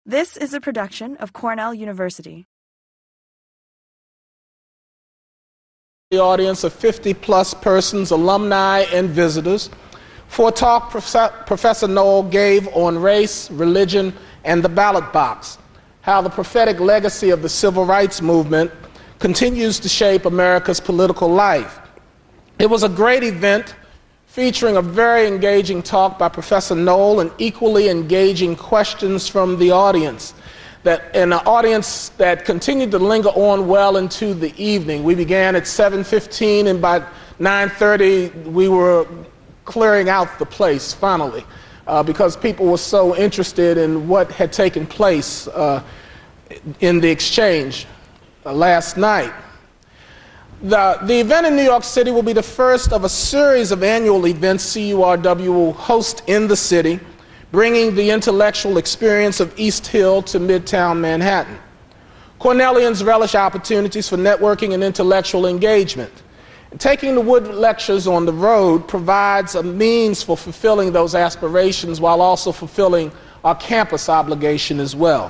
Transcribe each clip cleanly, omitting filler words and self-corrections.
This is a production of Cornell University. The audience of 50-plus persons, alumni, and visitors, for a talk Professor Noll gave on race, religion, and the ballot box, how the prophetic legacy of the civil rights movement continues to shape America's political life. It was a great event featuring a very engaging talk by Professor Noll and equally engaging questions from the audience, an audience that continued to linger on well into the evening. We began at 7:15, and by 9:30 we were clearing out the place finally, because people were so interested in what had taken place in the exchange last night. The event in New York City will be the first of a series of annual events CURW will host in the city, bringing the intellectual experience of East Hill to Midtown Manhattan. Cornellians relish opportunities for networking and intellectual engagement. And taking the Wood Lectures on the road provides a means for fulfilling those aspirations while also fulfilling our campus obligation as well.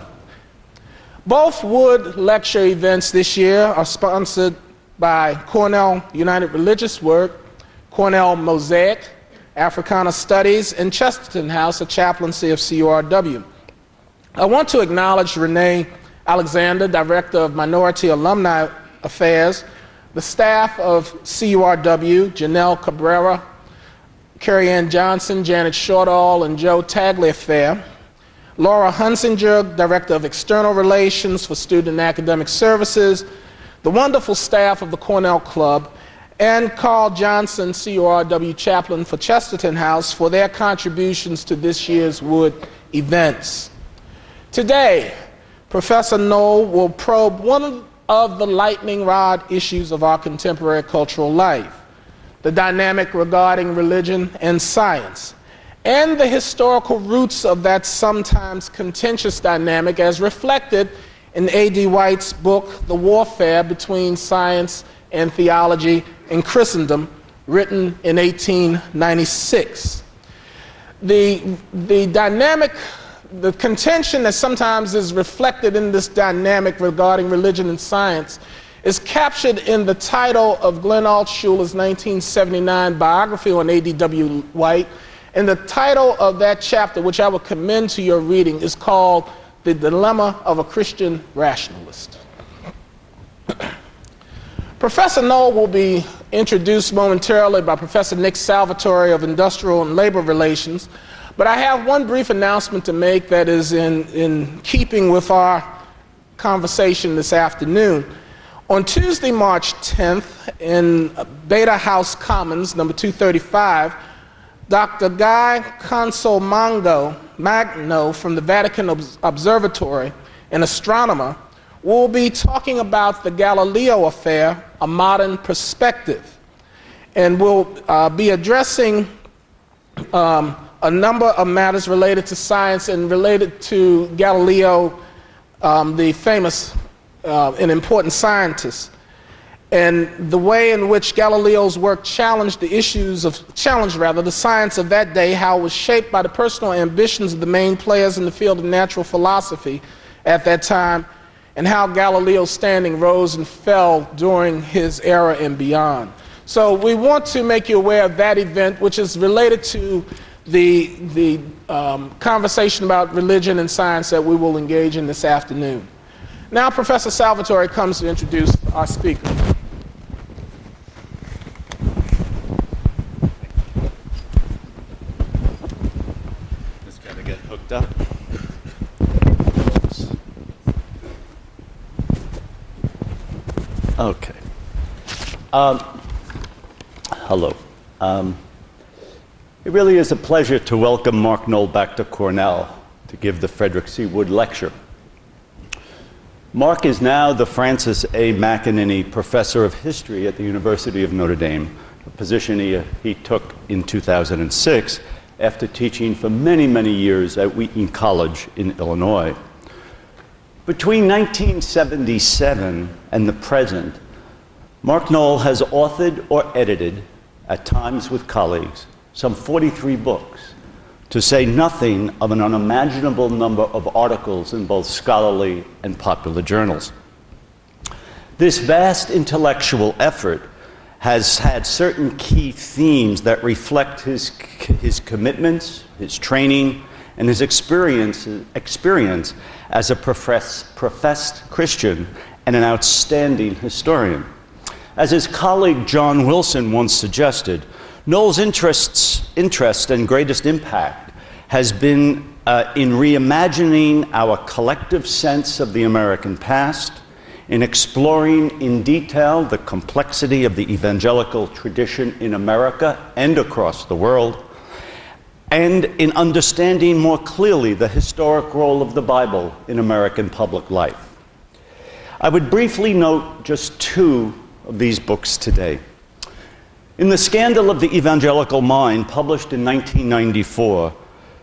Both Wood Lecture events this year are sponsored by Cornell United Religious Work, Cornell Mosaic, Africana Studies, and Chesterton House, a chaplaincy of CURW. I want to acknowledge Renee Alexander, Director of Minority Alumni Affairs, the staff of CURW, Janelle Cabrera, Carrie Ann Johnson, Janet Shortall, and Joe Tagliaferro, Laura Hunsinger, Director of External Relations for Student and Academic Services, the wonderful staff of the Cornell Club, and Carl Johnson, CURW Chaplain for Chesterton House, for their contributions to this year's Wood events. Today, Professor Noll will probe one of the lightning rod issues of our contemporary cultural life, the dynamic regarding religion and science, and the historical roots of that sometimes contentious dynamic as reflected in A.D. White's book, The Warfare Between Science and Theology in Christendom, written in 1896. The contention that sometimes is reflected in this dynamic regarding religion and science is captured in the title of Glenn Altshuler's 1979 biography on A.D.W. White, and the title of that chapter, which I will commend to your reading, is called The Dilemma of a Christian Rationalist. Professor Noll will be introduced momentarily by Professor Nick Salvatore of Industrial and Labor Relations, but I have one brief announcement to make that is in keeping with our conversation this afternoon. On Tuesday, March 10th, in Beta House Commons, number 235, Dr. Guy Consolmagno from the Vatican Observatory, an astronomer, will be talking about the Galileo affair, a modern perspective, and will be addressing a number of matters related to science and related to Galileo, the famous and important scientist, and the way in which Galileo's work challenged the science of that day, how it was shaped by the personal ambitions of the main players in the field of natural philosophy at that time, and how Galileo's standing rose and fell during his era and beyond. So we want to make you aware of that event, which is related to the conversation about religion and science that we will engage in this afternoon. Now Professor Salvatore comes to introduce our speaker. Just got to get hooked up. Okay. Hello. It really is a pleasure to welcome Mark Noll back to Cornell to give the Frederick C. Wood Lecture. Mark is now the Francis A. McEnany Professor of History at the University of Notre Dame, a position he took in 2006 after teaching for many, many years at Wheaton College in Illinois. Between 1977 and the present, Mark Noll has authored or edited, at times with colleagues, some 43 books, to say nothing of an unimaginable number of articles in both scholarly and popular journals. This vast intellectual effort has had certain key themes that reflect his commitments, his training, and his experience as a professed Christian and an outstanding historian. As his colleague John Wilson once suggested, Noel's interest and greatest impact has been in reimagining our collective sense of the American past, in exploring in detail the complexity of the evangelical tradition in America and across the world, and in understanding more clearly the historic role of the Bible in American public life. I would briefly note just two of these books today. In The Scandal of the Evangelical Mind, published in 1994,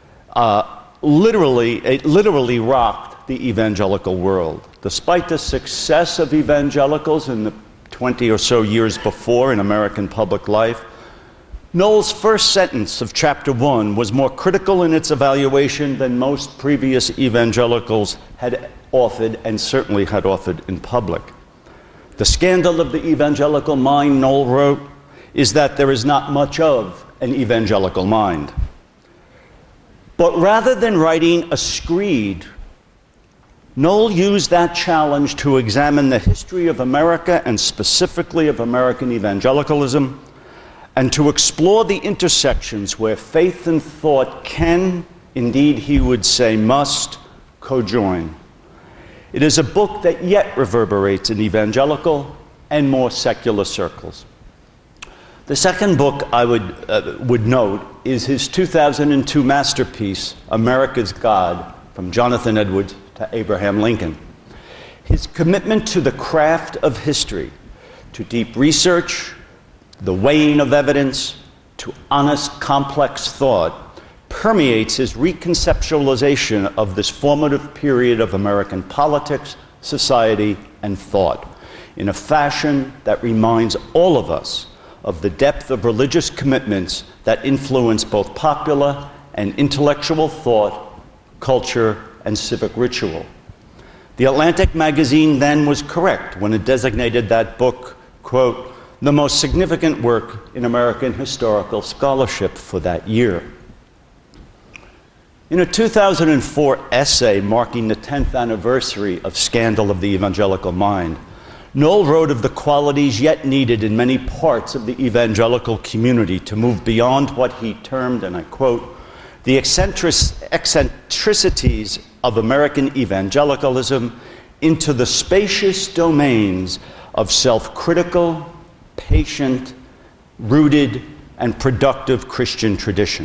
it literally rocked the evangelical world. Despite the success of evangelicals in the 20 or so years before in American public life, Noel's first sentence of chapter 1 was more critical in its evaluation than most previous evangelicals had authored, and certainly had authored in public. The scandal of the evangelical mind, Noel wrote, is that there is not much of an evangelical mind. But rather than writing a screed, Noel used that challenge to examine the history of America, and specifically of American evangelicalism, and to explore the intersections where faith and thought can, indeed he would say must, co-join. It is a book that yet reverberates in evangelical and more secular circles. The second book I would note is his 2002 masterpiece, America's God, From Jonathan Edwards to Abraham Lincoln. His commitment to the craft of history, to deep research, the weighing of evidence, to honest, complex thought, permeates his reconceptualization of this formative period of American politics, society, and thought in a fashion that reminds all of us of the depth of religious commitments that influence both popular and intellectual thought, culture, and civic ritual. The Atlantic magazine then was correct when it designated that book, quote, the most significant work in American historical scholarship for that year. In a 2004 essay marking the 10th anniversary of Scandal of the Evangelical Mind, Noel wrote of the qualities yet needed in many parts of the evangelical community to move beyond what he termed, and I quote, the eccentricities of American evangelicalism into the spacious domains of self-critical, patient, rooted, and productive Christian tradition.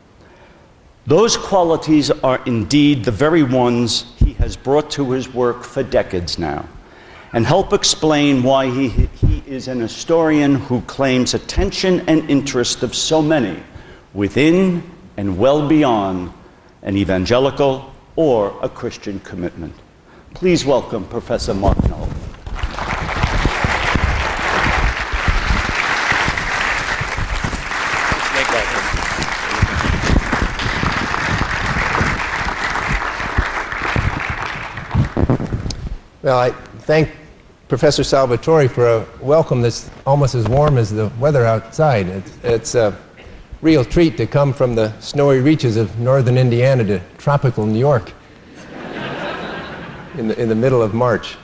Those qualities are indeed the very ones he has brought to his work for decades now, and help explain why he is an historian who claims attention and interest of so many within and well beyond an evangelical or a Christian commitment. Please welcome Professor Mark Noel. Well, I thank Professor Salvatore for a welcome that's almost as warm as the weather outside. It's a real treat to come from the snowy reaches of northern Indiana to tropical New York in the middle of March.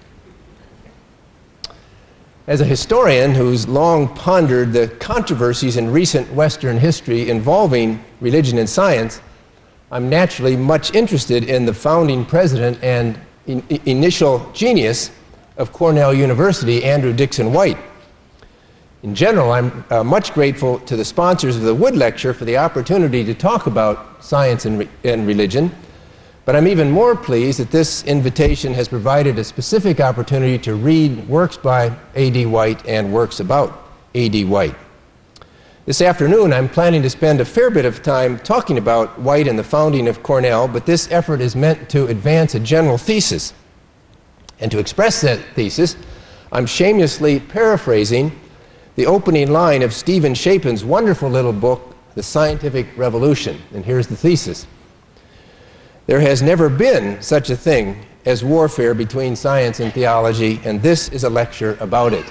As a historian who's long pondered the controversies in recent Western history involving religion and science, I'm naturally much interested in the founding president and initial genius of Cornell University, Andrew Dickson White. In general, I'm much grateful to the sponsors of the Wood Lecture for the opportunity to talk about science and religion, but I'm even more pleased that this invitation has provided a specific opportunity to read works by A.D. White and works about A.D. White. This afternoon, I'm planning to spend a fair bit of time talking about White and the founding of Cornell, but this effort is meant to advance a general thesis. And to express that thesis, I'm shamelessly paraphrasing the opening line of Stephen Shapin's wonderful little book, the scientific revolution. And here's the thesis. There has never been such a thing as warfare between science and theology, and this is a lecture about it.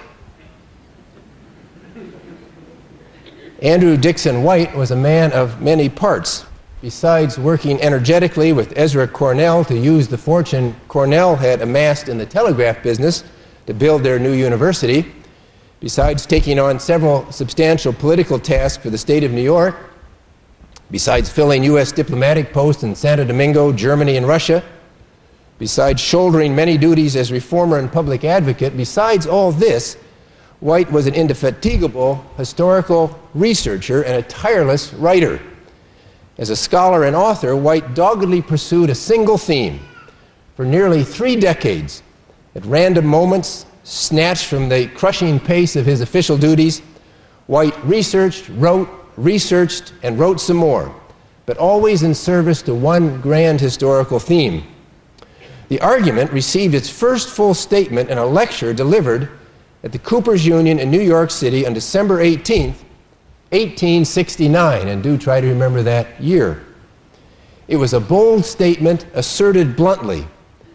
Andrew Dickson White was a man of many parts. Besides working energetically with Ezra Cornell to use the fortune Cornell had amassed in the telegraph business to build their new university, besides taking on several substantial political tasks for the state of New York, besides filling U.S. diplomatic posts in Santo Domingo, Germany, and Russia, besides shouldering many duties as reformer and public advocate, besides all this, White was an indefatigable historical researcher and a tireless writer. As a scholar and author, White doggedly pursued a single theme for nearly 3 decades. At random moments, snatched from the crushing pace of his official duties, White researched, and wrote some more, but always in service to one grand historical theme. The argument received its first full statement in a lecture delivered at the Cooper's Union in New York City on December 18th, 1869, and do try to remember that year. It was a bold statement asserted bluntly.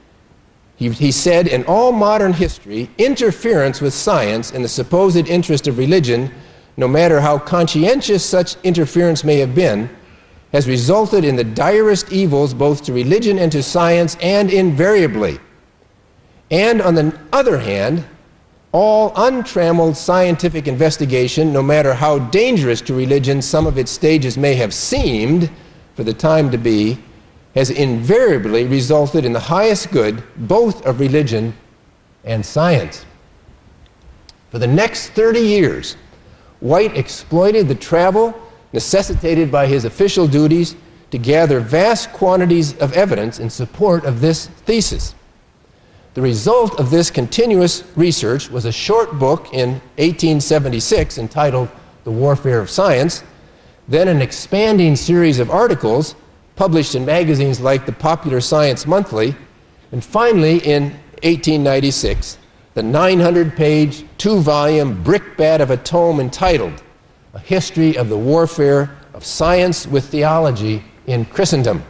He said, in all modern history, interference with science in the supposed interest of religion, no matter how conscientious such interference may have been, has resulted in the direst evils both to religion and to science, and invariably. And on the other hand, all untrammeled scientific investigation, no matter how dangerous to religion some of its stages may have seemed for the time to be, has invariably resulted in the highest good both of religion and science. For the next 30 years, White exploited the travel necessitated by his official duties to gather vast quantities of evidence in support of this thesis. The result of this continuous research was a short book in 1876 entitled The Warfare of Science, then an expanding series of articles published in magazines like the Popular Science Monthly, and finally in 1896, the 900-page, 2-volume brickbat of a tome entitled A History of the Warfare of Science with Theology in Christendom.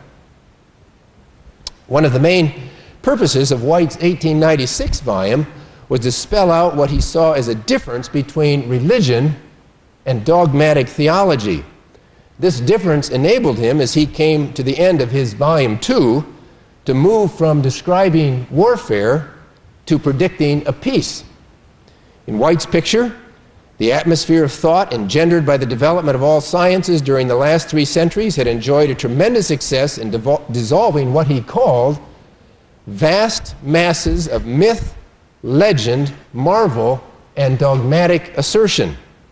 One of the main purposes of White's 1896 volume was to spell out what he saw as a difference between religion and dogmatic theology. This difference enabled him, as he came to the end of his volume 2, to move from describing warfare to predicting a peace. In White's picture, the atmosphere of thought engendered by the development of all sciences during the last 3 centuries had enjoyed a tremendous success in dissolving what he called vast masses of myth, legend, marvel, and dogmatic assertion.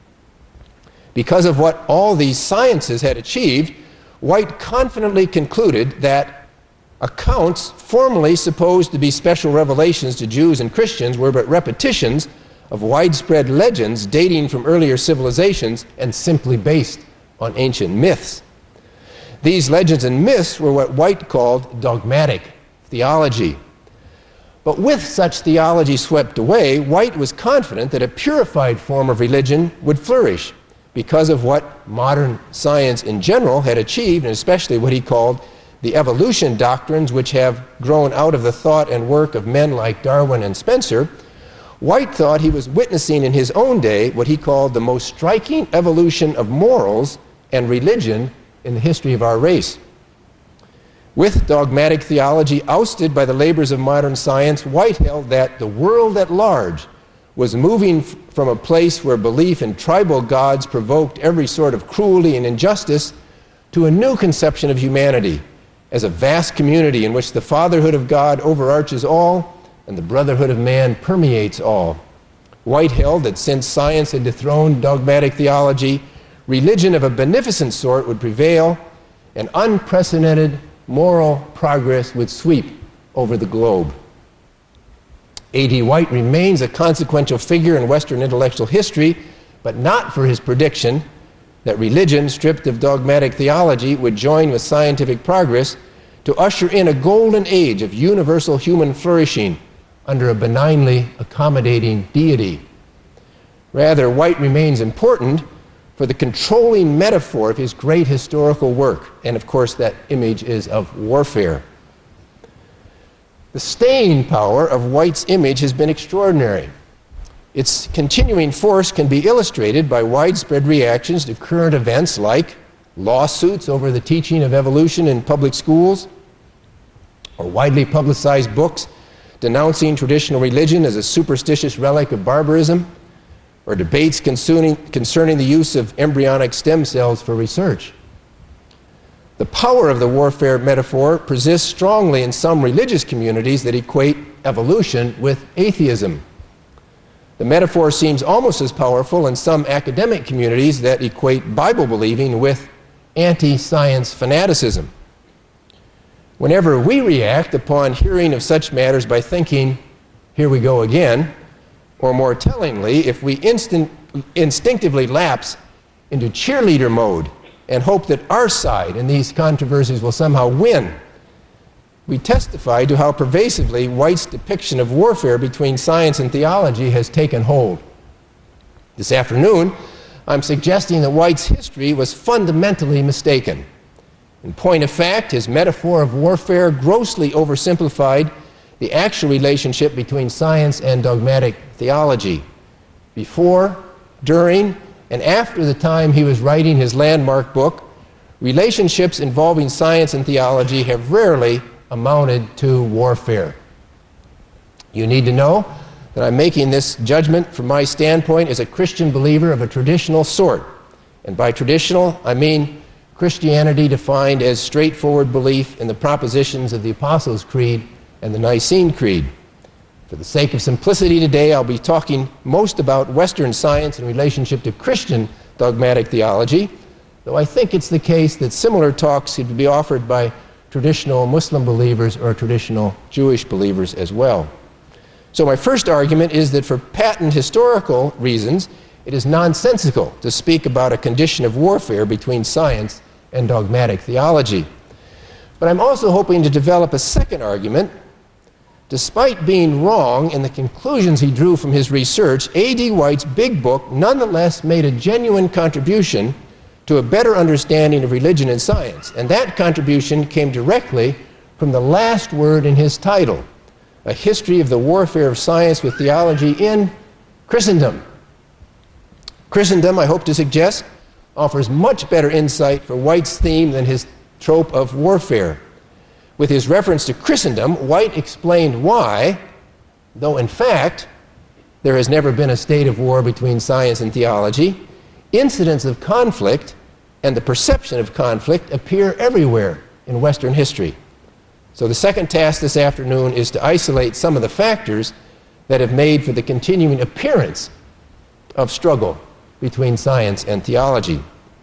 Because of what all these sciences had achieved, White confidently concluded that accounts formerly supposed to be special revelations to Jews and Christians were but repetitions of widespread legends dating from earlier civilizations and simply based on ancient myths. These legends and myths were what White called dogmatic theology. But with such theology swept away, White was confident that a purified form of religion would flourish because of what modern science in general had achieved, and especially what he called the evolution doctrines which have grown out of the thought and work of men like Darwin and Spencer. White thought he was witnessing in his own day what he called the most striking evolution of morals and religion in the history of our race. With dogmatic theology ousted by the labors of modern science, White held that the world at large was moving from a place where belief in tribal gods provoked every sort of cruelty and injustice to a new conception of humanity as a vast community in which the fatherhood of God overarches all and the brotherhood of man permeates all. White held that since science had dethroned dogmatic theology, religion of a beneficent sort would prevail, and unprecedented moral progress would sweep over the globe. A.D. White remains a consequential figure in Western intellectual history, but not for his prediction that religion, stripped of dogmatic theology, would join with scientific progress to usher in a golden age of universal human flourishing under a benignly accommodating deity. Rather, White remains important for the controlling metaphor of his great historical work. And of course, that image is of warfare. The staying power of White's image has been extraordinary. Its continuing force can be illustrated by widespread reactions to current events like lawsuits over the teaching of evolution in public schools, or widely publicized books denouncing traditional religion as a superstitious relic of barbarism, or debates concerning the use of embryonic stem cells for research. The power of the warfare metaphor persists strongly in some religious communities that equate evolution with atheism. The metaphor seems almost as powerful in some academic communities that equate Bible believing with anti-science fanaticism. Whenever we react upon hearing of such matters by thinking, "Here we go again," or more tellingly, if we instinctively lapse into cheerleader mode and hope that our side in these controversies will somehow win, we testify to how pervasively White's depiction of warfare between science and theology has taken hold. This afternoon, I'm suggesting that White's history was fundamentally mistaken. In point of fact, his metaphor of warfare grossly oversimplified the actual relationship between science and dogmatic theology. Before, during, and after the time he was writing his landmark book, relationships involving science and theology have rarely amounted to warfare. You need to know that I'm making this judgment from my standpoint as a Christian believer of a traditional sort. And by traditional, I mean Christianity defined as straightforward belief in the propositions of the Apostles' Creed and the Nicene Creed. For the sake of simplicity today, I'll be talking most about Western science in relationship to Christian dogmatic theology, though I think it's the case that similar talks could be offered by traditional Muslim believers or traditional Jewish believers as well. So my first argument is that for patent historical reasons, it is nonsensical to speak about a condition of warfare between science and dogmatic theology. But I'm also hoping to develop a second argument. Despite being wrong in the conclusions he drew from his research, A.D. White's big book nonetheless made a genuine contribution to a better understanding of religion and science. And that contribution came directly from the last word in his title, A History of the Warfare of Science with Theology in Christendom. Christendom, I hope to suggest, offers much better insight for White's theme than his trope of warfare. With his reference to Christendom, White explained why, though in fact there has never been a state of war between science and theology, incidents of conflict and the perception of conflict appear everywhere in Western history. So the second task this afternoon is to isolate some of the factors that have made for the continuing appearance of struggle between science and theology.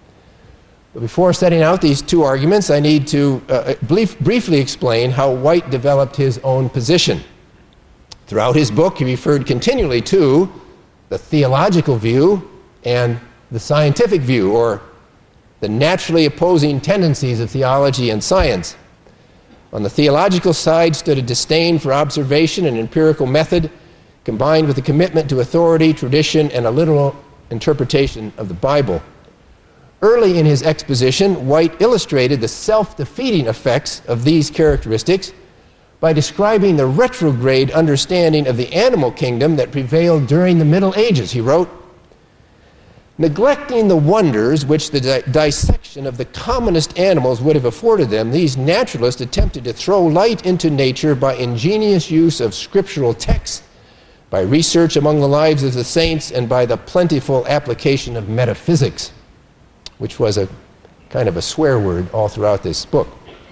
But before setting out these two arguments, I need to briefly explain how White developed his own position. Throughout his book, he referred continually to the theological view and the scientific view, or the naturally opposing tendencies of theology and science. On the theological side stood a disdain for observation and empirical method, combined with a commitment to authority, tradition, and a literal interpretation of the Bible. Early in his exposition, White illustrated the self-defeating effects of these characteristics by describing the retrograde understanding of the animal kingdom that prevailed during the Middle Ages. He wrote, "Neglecting the wonders which the dissection of the commonest animals would have afforded them, these naturalists attempted to throw light into nature by ingenious use of scriptural texts, by research among the lives of the saints, and by the plentiful application of metaphysics," which was a kind of a swear word all throughout this book.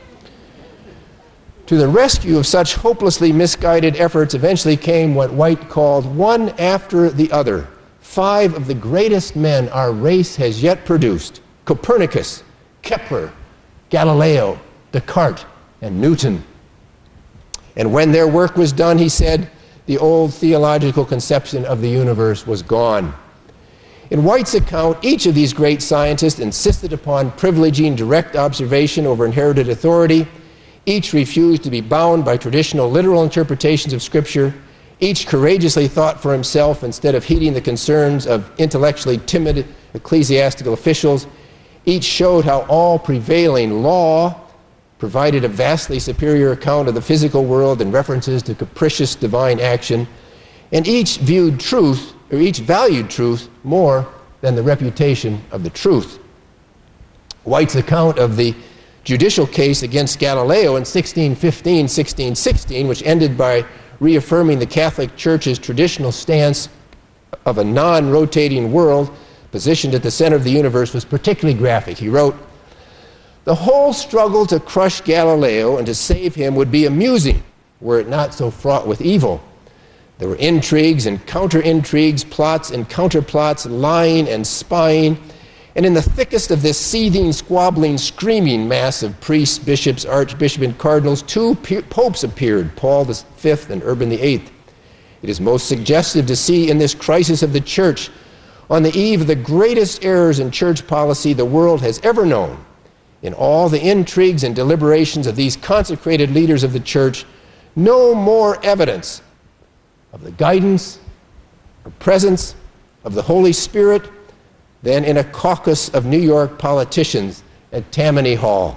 To the rescue of such hopelessly misguided efforts eventually came what White called, one after the other, 5 of the greatest men our race has yet produced: Copernicus, Kepler, Galileo, Descartes, and Newton. And when their work was done, he said, the old theological conception of the universe was gone. In White's account, each of these great scientists insisted upon privileging direct observation over inherited authority. Each refused to be bound by traditional literal interpretations of Scripture. Each courageously thought for himself instead of heeding the concerns of intellectually timid ecclesiastical officials. Each showed how all prevailing law provided a vastly superior account of the physical world and references to capricious divine action, and each valued truth more than the reputation of the truth. White's account of the judicial case against Galileo in 1615-1616, which ended by reaffirming the Catholic Church's traditional stance of a non-rotating world positioned at the center of the universe, was particularly graphic. He wrote, "The whole struggle to crush Galileo and to save him would be amusing were it not so fraught with evil. There were intrigues and counter-intrigues, plots and counterplots, lying and spying, and in the thickest of this seething, squabbling, screaming mass of priests, bishops, archbishops, and cardinals, two popes appeared, Paul V and Urban VIII. It is most suggestive to see in this crisis of the Church, on the eve of the greatest errors in church policy the world has ever known, in all the intrigues and deliberations of these consecrated leaders of the Church, no more evidence of the guidance or presence of the Holy Spirit than in a caucus of New York politicians at Tammany Hall."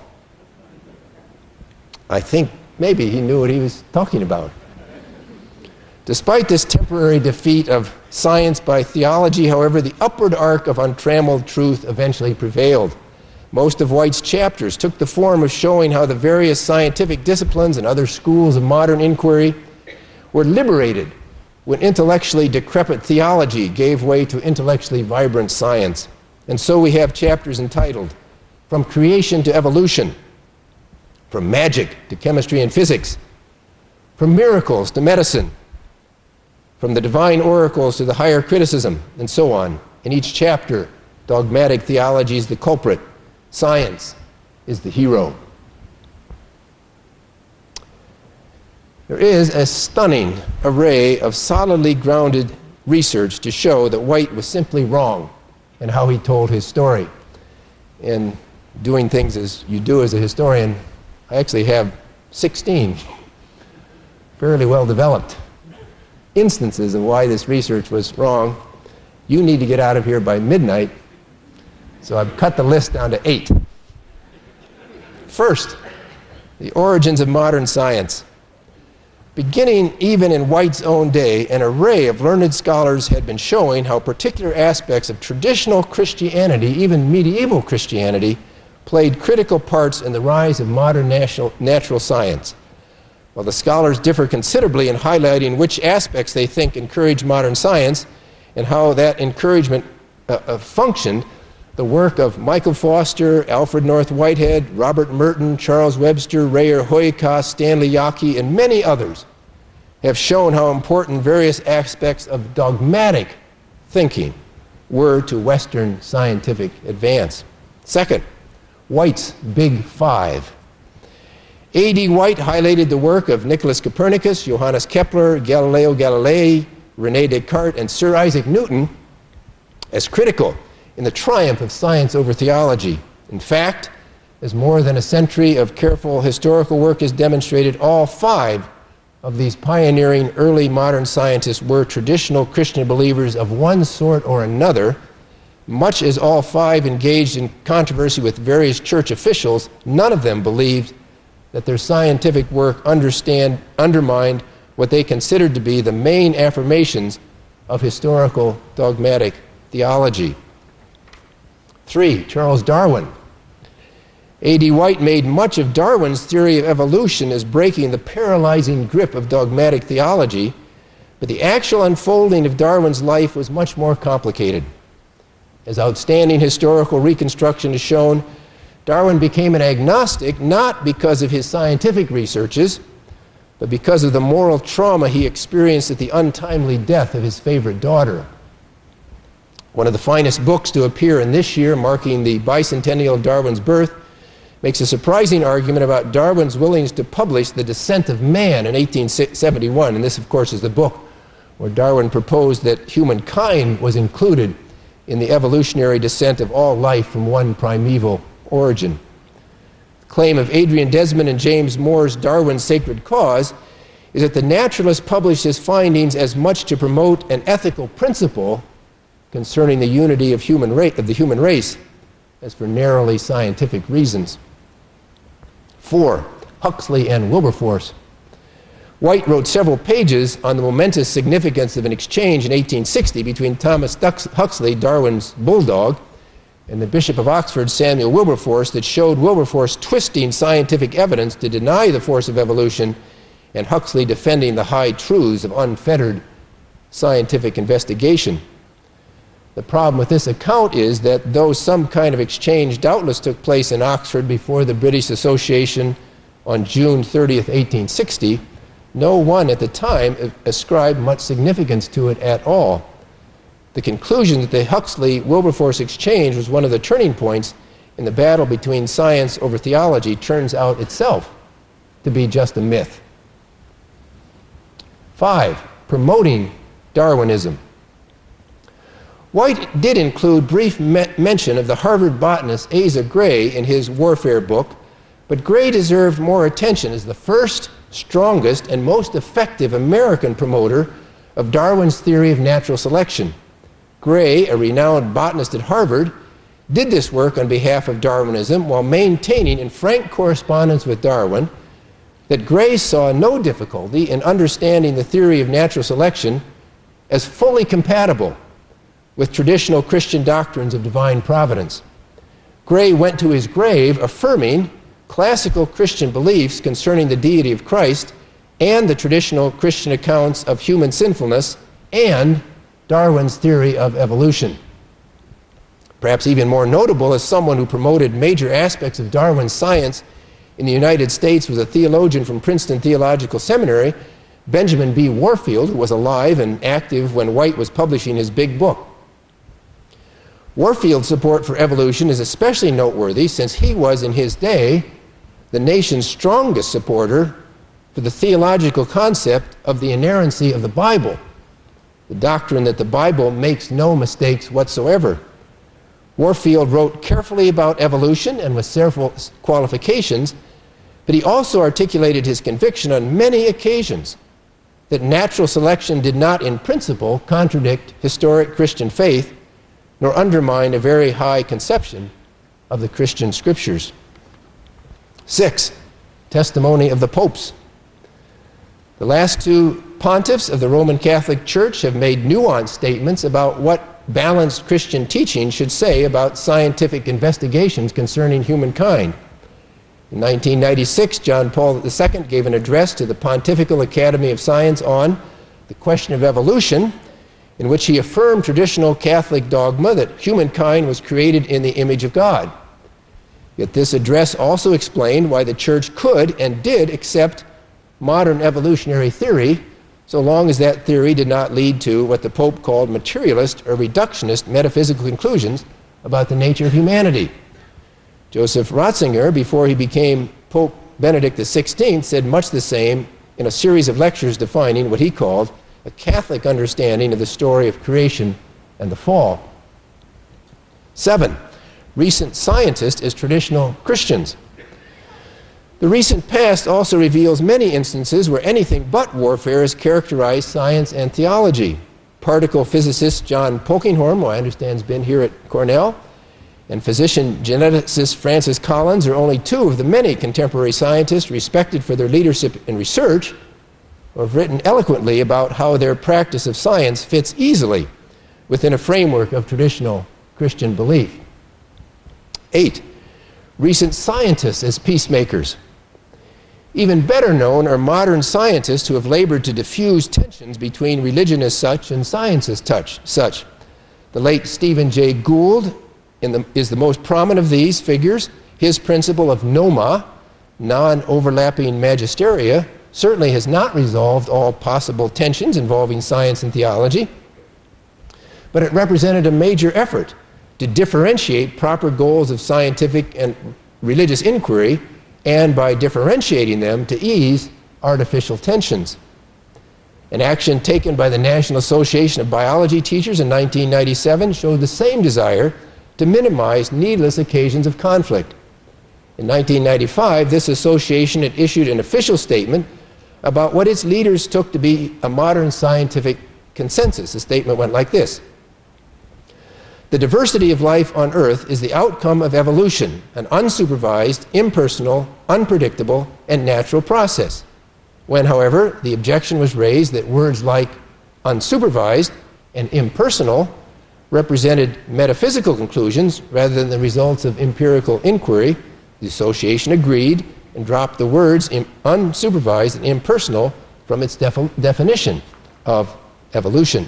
I think maybe he knew what he was talking about. Despite this temporary defeat of science by theology, however, the upward arc of untrammeled truth eventually prevailed. Most of White's chapters took the form of showing how the various scientific disciplines and other schools of modern inquiry were liberated when intellectually decrepit theology gave way to intellectually vibrant science. And so we have chapters entitled From Creation to Evolution, From Magic to Chemistry and Physics, From Miracles to Medicine, From the Divine Oracles to the Higher Criticism, and so on. In each chapter, dogmatic theology is the culprit, science is the hero. There is a stunning array of solidly grounded research to show that White was simply wrong in how he told his story. In doing things as you do as a historian, I actually have 16 fairly well developed instances of why this research was wrong. You need to get out of here by midnight, so I've cut the list down to 8. First, the origins of modern science. Beginning even in White's own day, an array of learned scholars had been showing how particular aspects of traditional Christianity, even medieval Christianity, played critical parts in the rise of modern natural science. While the scholars differ considerably in highlighting which aspects they think encourage modern science and how that encouragement functioned, the work of Michael Foster, Alfred North Whitehead, Robert Merton, Charles Webster, Rayer Hoyka, Stanley Yockey, and many others have shown how important various aspects of dogmatic thinking were to Western scientific advance. Second, White's Big Five. A.D. White highlighted the work of Nicholas Copernicus, Johannes Kepler, Galileo Galilei, René Descartes, and Sir Isaac Newton as critical in the triumph of science over theology. In fact, as more than a century of careful historical work has demonstrated, all 5 of these pioneering early modern scientists were traditional Christian believers of one sort or another. Much as all 5 engaged in controversy with various church officials, none of them believed that their scientific work undermined what they considered to be the main affirmations of historical dogmatic theology. 3, Charles Darwin. A.D. White made much of Darwin's theory of evolution as breaking the paralyzing grip of dogmatic theology, but the actual unfolding of Darwin's life was much more complicated. As outstanding historical reconstruction has shown, Darwin became an agnostic not because of his scientific researches, but because of the moral trauma he experienced at the untimely death of his favorite daughter. One of the finest books to appear in this year, marking the bicentennial of Darwin's birth, makes a surprising argument about Darwin's willingness to publish The Descent of Man in 1871. And this, of course, is the book where Darwin proposed that humankind was included in the evolutionary descent of all life from one primeval origin. The claim of Adrian Desmond and James Moore's Darwin's Sacred Cause is that the naturalist published his findings as much to promote an ethical principle concerning the unity of the human race as for narrowly scientific reasons. 4. Huxley and Wilberforce. White wrote several pages on the momentous significance of an exchange in 1860 between Thomas Huxley, Darwin's bulldog, and the Bishop of Oxford, Samuel Wilberforce, that showed Wilberforce twisting scientific evidence to deny the force of evolution, and Huxley defending the high truths of unfettered scientific investigation. The problem with this account is that though some kind of exchange doubtless took place in Oxford before the British Association on June 30th, 1860, no one at the time ascribed much significance to it at all. The conclusion that the Huxley-Wilberforce exchange was one of the turning points in the battle between science over theology turns out itself to be just a myth. 5. Promoting Darwinism. White did include brief mention of the Harvard botanist Asa Gray in his Warfare book, but Gray deserved more attention as the first, strongest, and most effective American promoter of Darwin's theory of natural selection. Gray, a renowned botanist at Harvard, did this work on behalf of Darwinism while maintaining in frank correspondence with Darwin that Gray saw no difficulty in understanding the theory of natural selection as fully compatible with traditional Christian doctrines of divine providence. Gray went to his grave affirming classical Christian beliefs concerning the deity of Christ and the traditional Christian accounts of human sinfulness and Darwin's theory of evolution. Perhaps even more notable as someone who promoted major aspects of Darwin's science in the United States was a theologian from Princeton Theological Seminary, Benjamin B. Warfield, who was alive and active when White was publishing his big book. Warfield's support for evolution is especially noteworthy since he was, in his day, the nation's strongest supporter for the theological concept of the inerrancy of the Bible, the doctrine that the Bible makes no mistakes whatsoever. Warfield wrote carefully about evolution and with several qualifications, but he also articulated his conviction on many occasions that natural selection did not in principle contradict historic Christian faith nor undermine a very high conception of the Christian scriptures. 6. Testimony of the popes. The last two pontiffs of the Roman Catholic Church have made nuanced statements about what balanced Christian teaching should say about scientific investigations concerning humankind. In 1996, John Paul II gave an address to the Pontifical Academy of Science on the question of evolution, in which he affirmed traditional Catholic dogma that humankind was created in the image of God. Yet this address also explained why the Church could and did accept modern evolutionary theory, so long as that theory did not lead to what the Pope called materialist or reductionist metaphysical conclusions about the nature of humanity. Joseph Ratzinger, before he became Pope Benedict XVI, said much the same in a series of lectures defining what he called a Catholic understanding of the story of creation and the fall. 7. Recent scientists as traditional Christians. The recent past also reveals many instances where anything but warfare has characterized science and theology. Particle physicist John Polkinghorne, who I understand has been here at Cornell, and physician geneticist Francis Collins are only two of the many contemporary scientists respected for their leadership in research, who have written eloquently about how their practice of science fits easily within a framework of traditional Christian belief. 8. Recent scientists as peacemakers. Even better known are modern scientists who have labored to diffuse tensions between religion as such and science as such. The late Stephen Jay Gould is the most prominent of these figures. His principle of NOMA, non-overlapping magisteria, certainly has not resolved all possible tensions involving science and theology, but it represented a major effort to differentiate proper goals of scientific and religious inquiry, and by differentiating them to ease artificial tensions. An action taken by the National Association of Biology Teachers in 1997 showed the same desire to minimize needless occasions of conflict. In 1995, this association had issued an official statement about what its leaders took to be a modern scientific consensus. The statement went like this: The diversity of life on Earth is the outcome of evolution, an unsupervised, impersonal, unpredictable, and natural process. When, however, the objection was raised that words like unsupervised and impersonal represented metaphysical conclusions rather than the results of empirical inquiry, the association agreed and dropped the words unsupervised and impersonal from its definition of evolution.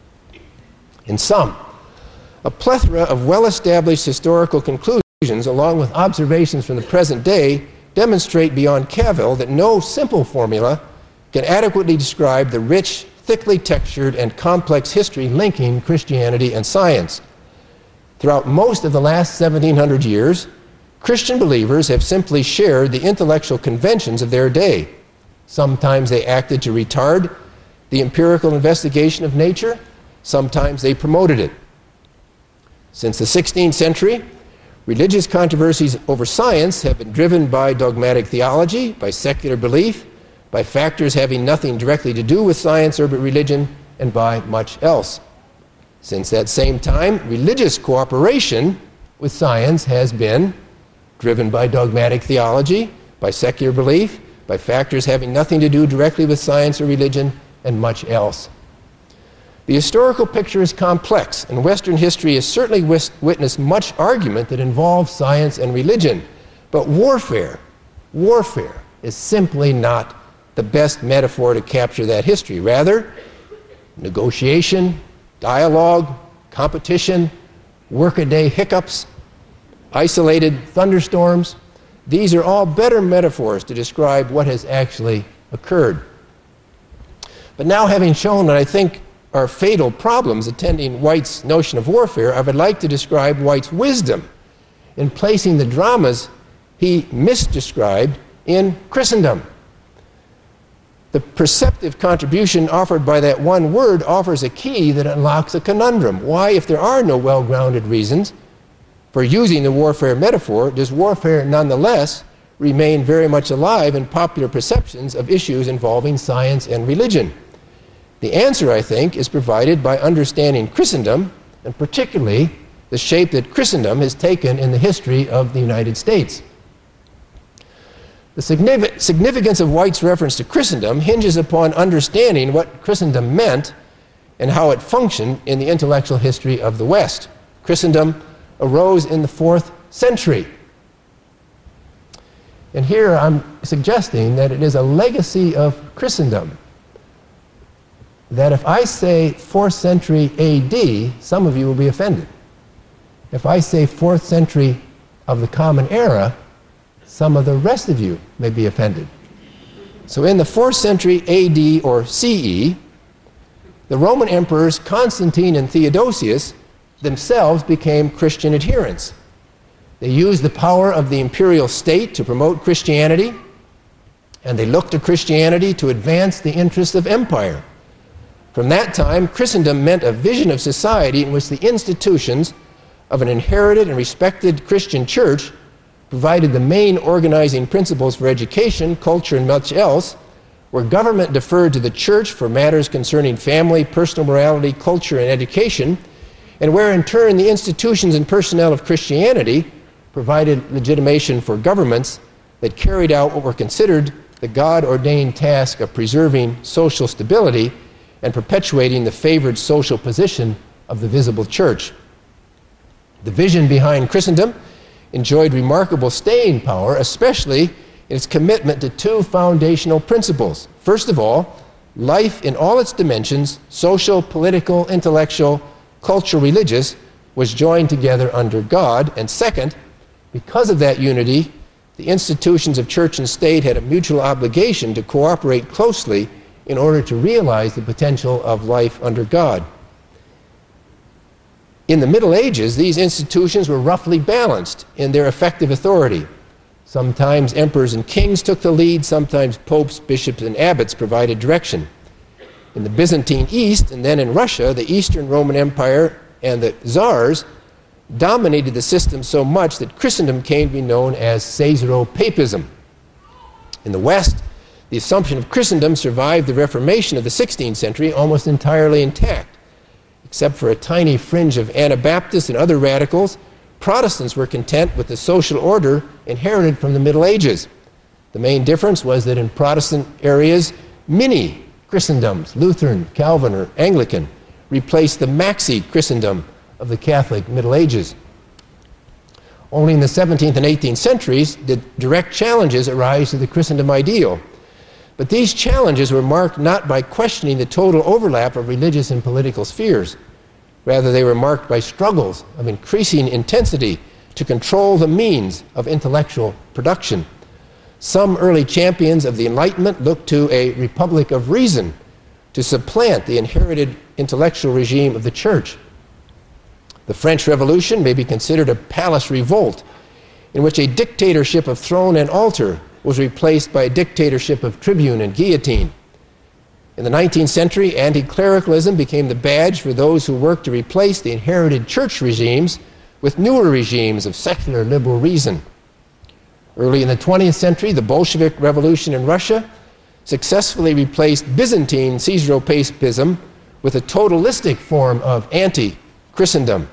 In sum, a plethora of well-established historical conclusions, along with observations from the present day, demonstrate beyond cavil that no simple formula can adequately describe the rich, thickly textured, and complex history linking Christianity and science. Throughout most of the last 1700 years, Christian believers have simply shared the intellectual conventions of their day. Sometimes they acted to retard the empirical investigation of nature, sometimes they promoted it. Since the 16th century, religious controversies over science have been driven by dogmatic theology, by secular belief, by factors having nothing directly to do with science or religion, and by much else. Since that same time, religious cooperation with science has been driven by dogmatic theology, by secular belief, by factors having nothing to do directly with science or religion, and much else. The historical picture is complex, and Western history has certainly witnessed much argument that involves science and religion. But warfare is simply not the best metaphor to capture that history. Rather, negotiation, dialogue, competition, workaday hiccups, isolated thunderstorms, these are all better metaphors to describe what has actually occurred. But now, having shown what I think are fatal problems attending White's notion of warfare, I would like to describe White's wisdom in placing the dramas he misdescribed in Christendom. The perceptive contribution offered by that one word offers a key that unlocks a conundrum. Why, if there are no well-grounded reasons for using the warfare metaphor, does warfare nonetheless remain very much alive in popular perceptions of issues involving science and religion? The answer, I think, is provided by understanding Christendom, and particularly the shape that Christendom has taken in the history of the United States. The significance of White's reference to Christendom hinges upon understanding what Christendom meant and how it functioned in the intellectual history of the West. Christendom arose in the 4th century. And here I'm suggesting that it is a legacy of Christendom. That if I say 4th century AD, some of you will be offended. If I say 4th century of the Common Era, some of the rest of you may be offended. So in the 4th century AD or CE, the Roman emperors Constantine and Theodosius themselves became Christian adherents. They used the power of the imperial state to promote Christianity, and they looked to Christianity to advance the interests of empire. From that time, Christendom meant a vision of society in which the institutions of an inherited and respected Christian church provided the main organizing principles for education, culture, and much else, where government deferred to the church for matters concerning family, personal morality, culture, and education, and where in turn the institutions and personnel of Christianity provided legitimation for governments that carried out what were considered the God-ordained task of preserving social stability and perpetuating the favored social position of the visible church. The vision behind Christendom enjoyed remarkable staying power, especially in its commitment to two foundational principles. First of all, life in all its dimensions, social, political, intellectual, cultural, religious, was joined together under God. And second, because of that unity, the institutions of church and state had a mutual obligation to cooperate closely in order to realize the potential of life under God. In the Middle Ages, these institutions were roughly balanced in their effective authority. Sometimes emperors and kings took the lead, sometimes popes, bishops, and abbots provided direction. In the Byzantine East, and then in Russia, the Eastern Roman Empire and the czars dominated the system so much that Christendom came to be known as Caesaro-Papism. In the West, the assumption of Christendom survived the Reformation of the 16th century almost entirely intact, Except for a tiny fringe of Anabaptists and other radicals, Protestants were content with the social order inherited from the Middle Ages. The main difference was that in Protestant areas, mini Christendoms, Lutheran, Calvin, or Anglican, replaced the maxi Christendom of the Catholic Middle Ages. Only in the 17th and 18th centuries did direct challenges arise to the Christendom ideal. But these challenges were marked not by questioning the total overlap of religious and political spheres. Rather, they were marked by struggles of increasing intensity to control the means of intellectual production. Some early champions of the Enlightenment looked to a republic of reason to supplant the inherited intellectual regime of the Church. The French Revolution may be considered a palace revolt in which a dictatorship of throne and altar was replaced by a dictatorship of tribune and guillotine. In the 19th century, anti-clericalism became the badge for those who worked to replace the inherited church regimes with newer regimes of secular liberal reason. Early in the 20th century, the Bolshevik Revolution in Russia successfully replaced Byzantine Caesaropapism with a totalistic form of anti-Christendom.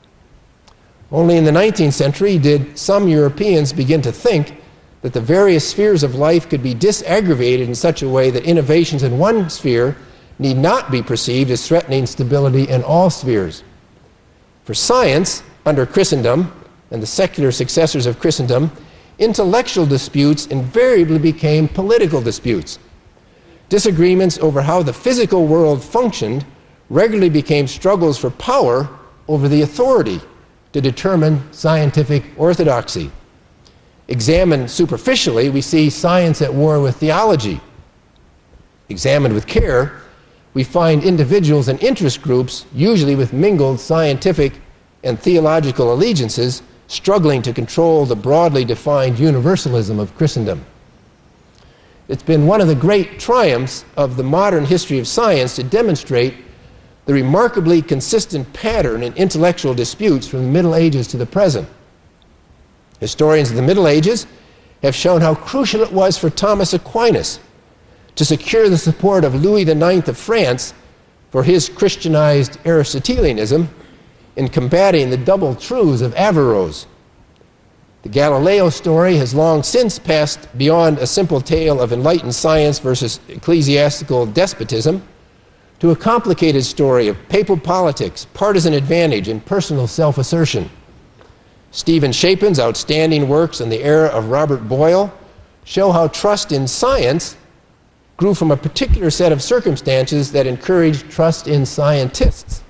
Only in the 19th century did some Europeans begin to think that the various spheres of life could be disaggravated in such a way that innovations in one sphere need not be perceived as threatening stability in all spheres. For science, under Christendom and the secular successors of Christendom, intellectual disputes invariably became political disputes. Disagreements over how the physical world functioned regularly became struggles for power over the authority to determine scientific orthodoxy. Examined superficially, we see science at war with theology. Examined with care, we find individuals and interest groups, usually with mingled scientific and theological allegiances, struggling to control the broadly defined universalism of Christendom. It's been one of the great triumphs of the modern history of science to demonstrate the remarkably consistent pattern in intellectual disputes from the Middle Ages to the present. Historians of the Middle Ages have shown how crucial it was for Thomas Aquinas to secure the support of Louis IX of France for his Christianized Aristotelianism in combating the double truths of Averroes. The Galileo story has long since passed beyond a simple tale of enlightened science versus ecclesiastical despotism to a complicated story of papal politics, partisan advantage, and personal self-assertion. Stephen Shapin's outstanding works in the era of Robert Boyle show how trust in science grew from a particular set of circumstances that encouraged trust in scientists.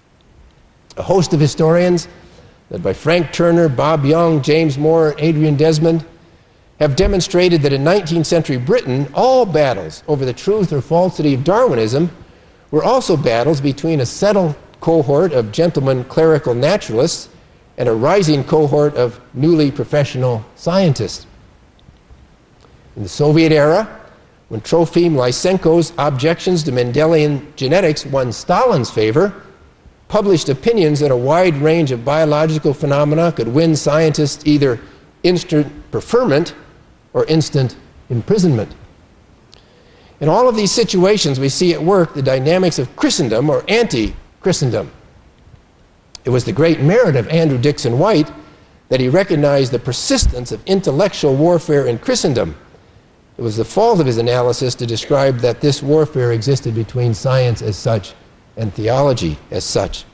A host of historians, led by Frank Turner, Bob Young, James Moore, and Adrian Desmond, have demonstrated that in 19th century Britain, all battles over the truth or falsity of Darwinism were also battles between a settled cohort of gentlemen clerical naturalists and a rising cohort of newly professional scientists. In the Soviet era, when Trofim Lysenko's objections to Mendelian genetics won Stalin's favor, published opinions that a wide range of biological phenomena could win scientists either instant preferment or instant imprisonment. In all of these situations, we see at work the dynamics of Christendom or anti-Christendom. It was the great merit of Andrew Dickson White that he recognized the persistence of intellectual warfare in Christendom. It was the fault of his analysis to describe that this warfare existed between science as such and theology as such.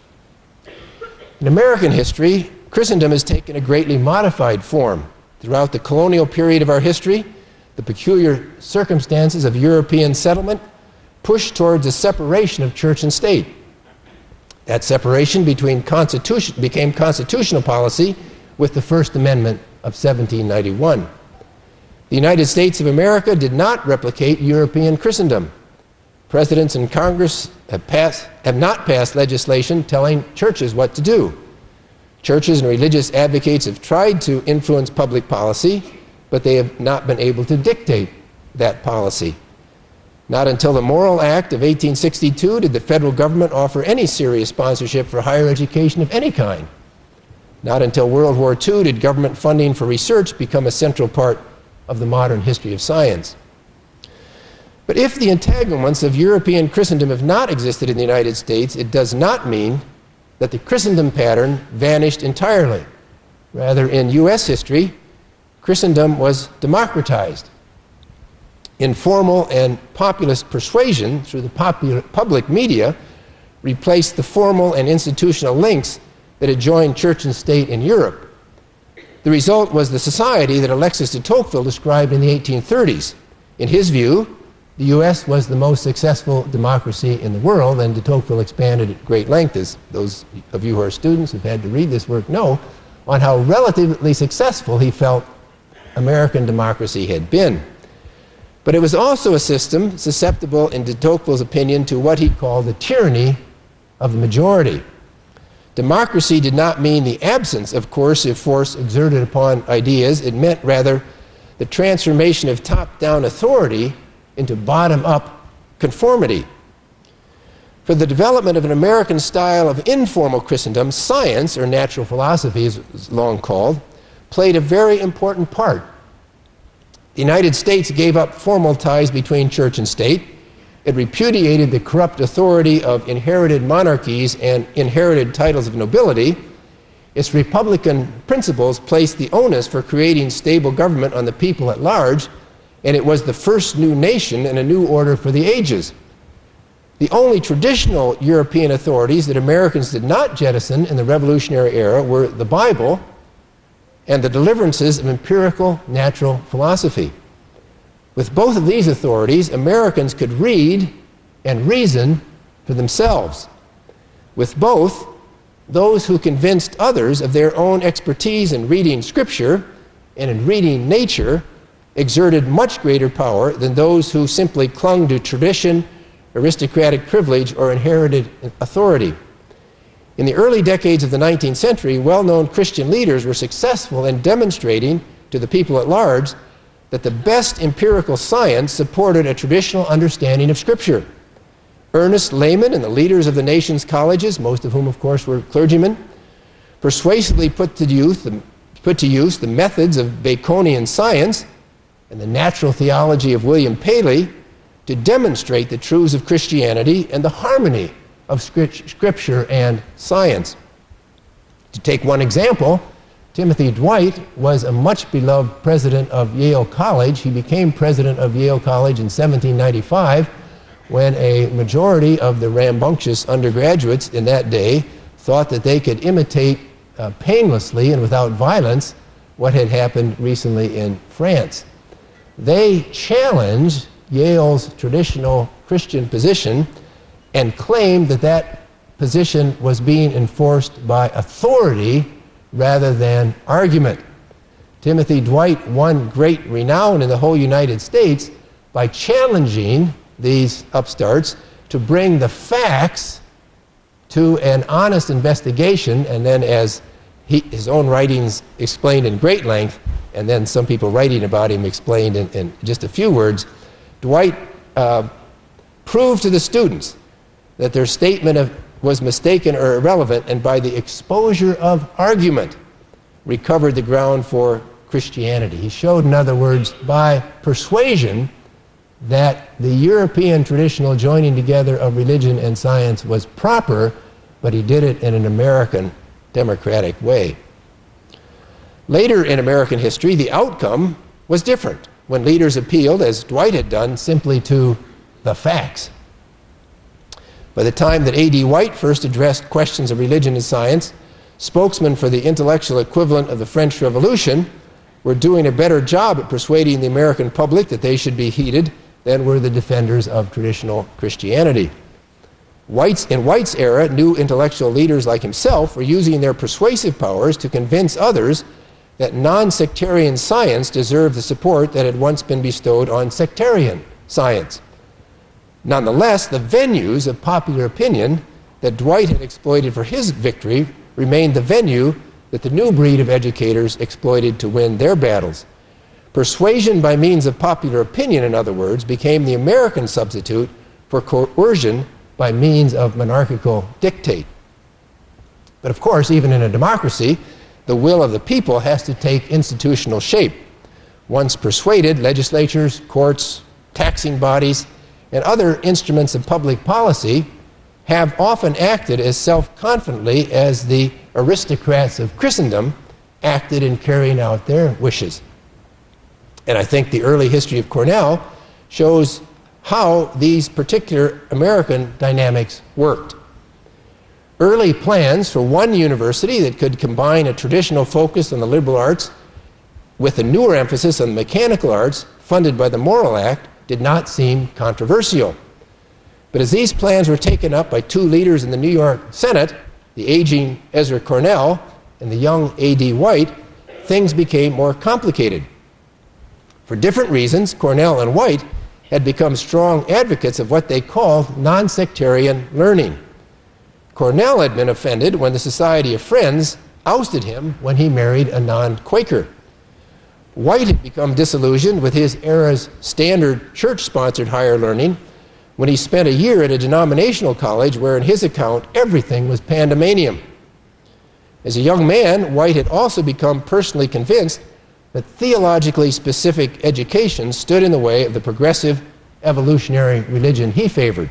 In American history, Christendom has taken a greatly modified form. Throughout the colonial period of our history, the peculiar circumstances of European settlement pushed towards a separation of church and state. That separation became constitutional policy with the First Amendment of 1791. The United States of America did not replicate European Christendom. Presidents and Congress have not passed legislation telling churches what to do. Churches and religious advocates have tried to influence public policy, but they have not been able to dictate that policy. Not until the Morrill Act of 1862 did the federal government offer any serious sponsorship for higher education of any kind. Not until World War II did government funding for research become a central part of the modern history of science. But if the entanglements of European Christendom have not existed in the United States, it does not mean that the Christendom pattern vanished entirely. Rather, in U.S. history, Christendom was democratized. Informal and populist persuasion through the public media replaced the formal and institutional links that had joined church and state in Europe. The result was the society that Alexis de Tocqueville described in the 1830s. In his view, the U.S. was the most successful democracy in the world, and de Tocqueville expanded at great length, as those of you who are students who've had to read this work know, on how relatively successful he felt American democracy had been. But it was also a system susceptible, in de Tocqueville's opinion, to what he called the tyranny of the majority. Democracy did not mean the absence of coercive force exerted upon ideas. It meant, rather, the transformation of top-down authority into bottom-up conformity. For the development of an American style of informal Christendom, science, or natural philosophy as it's long called, played a very important part. The United States gave up formal ties between church and state. It repudiated the corrupt authority of inherited monarchies and inherited titles of nobility. Its republican principles placed the onus for creating stable government on the people at large, and it was the first new nation and a new order for the ages. The only traditional European authorities that Americans did not jettison in the Revolutionary era were the Bible and the deliverances of empirical natural philosophy. With both of these authorities, Americans could read and reason for themselves. With both, those who convinced others of their own expertise in reading Scripture and in reading nature exerted much greater power than those who simply clung to tradition, aristocratic privilege, or inherited authority. In the early decades of the 19th century, well-known Christian leaders were successful in demonstrating to the people at large that the best empirical science supported a traditional understanding of Scripture. Earnest laymen and the leaders of the nation's colleges, most of whom, of course, were clergymen, persuasively put to use the methods of Baconian science and the natural theology of William Paley to demonstrate the truths of Christianity and the harmony of Scripture and science. To take one example, Timothy Dwight was a much beloved president of Yale College. He became president of Yale College in 1795 when a majority of the rambunctious undergraduates in that day thought that they could imitate painlessly and without violence what had happened recently in France. They challenged Yale's traditional Christian position and claimed that that position was being enforced by authority rather than argument. Timothy Dwight won great renown in the whole United States by challenging these upstarts to bring the facts to an honest investigation, and then, as his own writings explained in great length, and then some people writing about him explained in just a few words, Dwight proved to the students that their statement was mistaken or irrelevant, and by the exposure of argument recovered the ground for Christianity. He showed, in other words, by persuasion, that the European traditional joining together of religion and science was proper, but he did it in an American democratic way. Later in American history, the outcome was different, when leaders appealed, as Dwight had done, simply to the facts. By the time that A.D. White first addressed questions of religion and science, spokesmen for the intellectual equivalent of the French Revolution were doing a better job at persuading the American public that they should be heeded than were the defenders of traditional Christianity. In White's era, new intellectual leaders like himself were using their persuasive powers to convince others that non-sectarian science deserved the support that had once been bestowed on sectarian science. Nonetheless, the venues of popular opinion that Dwight had exploited for his victory remained the venue that the new breed of educators exploited to win their battles. Persuasion by means of popular opinion, in other words, became the American substitute for coercion by means of monarchical dictate. But of course, even in a democracy, the will of the people has to take institutional shape. Once persuaded, legislatures, courts, taxing bodies and other instruments of public policy have often acted as self-confidently as the aristocrats of Christendom acted in carrying out their wishes. And I think the early history of Cornell shows how these particular American dynamics worked. Early plans for one university that could combine a traditional focus on the liberal arts with a newer emphasis on the mechanical arts, funded by the Morrill Act, did not seem controversial. But as these plans were taken up by two leaders in the New York Senate, the aging Ezra Cornell and the young A.D. White, things became more complicated. For different reasons, Cornell and White had become strong advocates of what they called non-sectarian learning. Cornell had been offended when the Society of Friends ousted him when he married a non-Quaker. White had become disillusioned with his era's standard church-sponsored higher learning when he spent a year at a denominational college where, in his account, everything was pandemonium. As a young man, White had also become personally convinced that theologically specific education stood in the way of the progressive evolutionary religion he favored.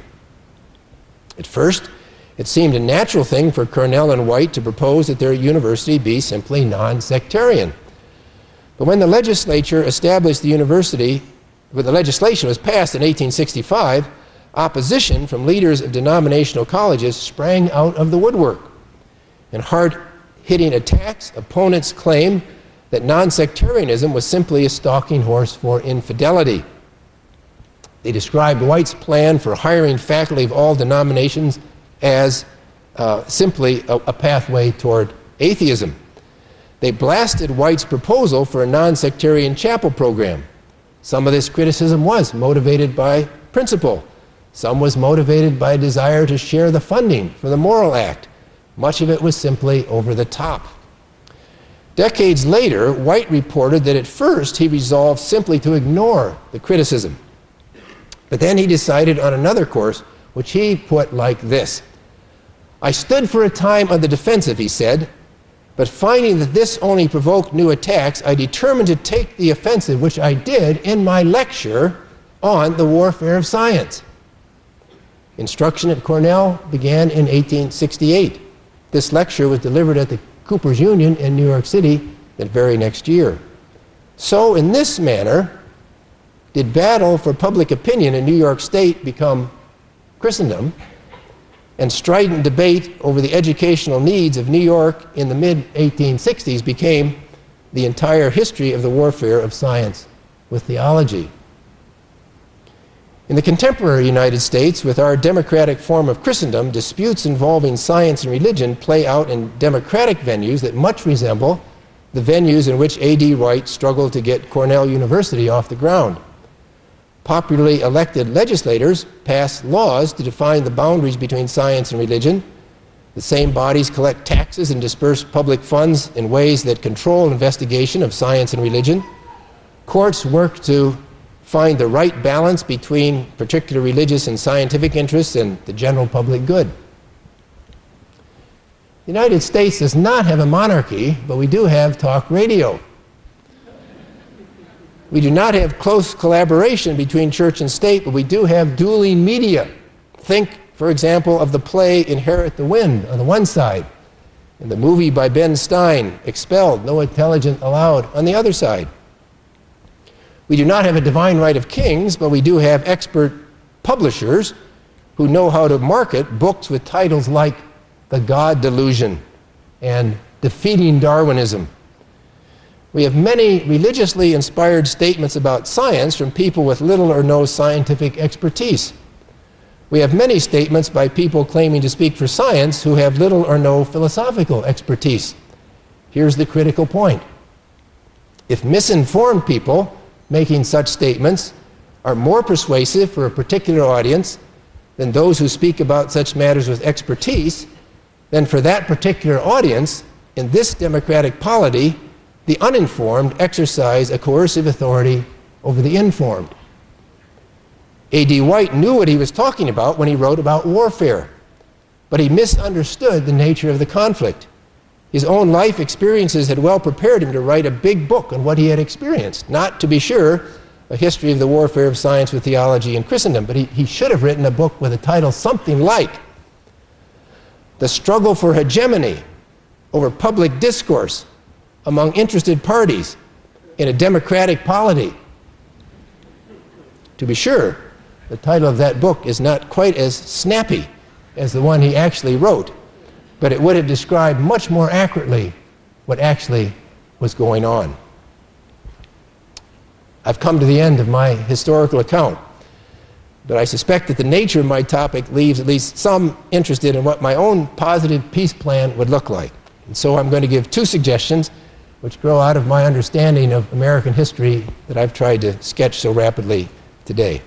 At first, it seemed a natural thing for Cornell and White to propose that their university be simply non-sectarian. But when the legislature established the university, when the legislation was passed in 1865, opposition from leaders of denominational colleges sprang out of the woodwork. In hard-hitting attacks, opponents claimed that non-sectarianism was simply a stalking horse for infidelity. They described White's plan for hiring faculty of all denominations as simply a pathway toward atheism. They blasted White's proposal for a non-sectarian chapel program. Some of this criticism was motivated by principle. Some was motivated by a desire to share the funding for the Morrill Act. Much of it was simply over the top. Decades later, White reported that at first he resolved simply to ignore the criticism. But then he decided on another course, which he put like this. "I stood for a time on the defensive," he said, "but finding that this only provoked new attacks, I determined to take the offensive, which I did in my lecture on the warfare of science." Instruction at Cornell began in 1868. This lecture was delivered at the Cooper's Union in New York City that very next year. So, in this manner, did battle for public opinion in New York State become Christendom, and strident debate over the educational needs of New York in the mid-1860s became the entire history of the warfare of science with theology. In the contemporary United States, with our democratic form of Christendom, disputes involving science and religion play out in democratic venues that much resemble the venues in which A.D. White struggled to get Cornell University off the ground. Popularly elected legislators pass laws to define the boundaries between science and religion. The same bodies collect taxes and disperse public funds in ways that control investigation of science and religion. Courts work to find the right balance between particular religious and scientific interests and the general public good. The United States does not have a monarchy, but we do have talk radio. We do not have close collaboration between church and state, but we do have dueling media. Think, for example, of the play Inherit the Wind on the one side, and the movie by Ben Stein, Expelled, No Intelligence Allowed, on the other side. We do not have a divine right of kings, but we do have expert publishers who know how to market books with titles like The God Delusion and Defeating Darwinism. We have many religiously inspired statements about science from people with little or no scientific expertise. We have many statements by people claiming to speak for science who have little or no philosophical expertise. Here's the critical point. If misinformed people making such statements are more persuasive for a particular audience than those who speak about such matters with expertise, then for that particular audience, in this democratic polity, the uninformed exercise a coercive authority over the informed. A.D. White knew what he was talking about when he wrote about warfare, but he misunderstood the nature of the conflict. His own life experiences had well prepared him to write a big book on what he had experienced, not, to be sure, A History of the Warfare of Science with Theology in Christendom. But he should have written a book with a title something like The Struggle for Hegemony over Public Discourse Among Interested Parties in a Democratic Polity. To be sure, the title of that book is not quite as snappy as the one he actually wrote, but it would have described much more accurately what actually was going on. I've come to the end of my historical account, but I suspect that the nature of my topic leaves at least some interested in what my own positive peace plan would look like. And so I'm going to give two suggestions which grow out of my understanding of American history that I've tried to sketch so rapidly today.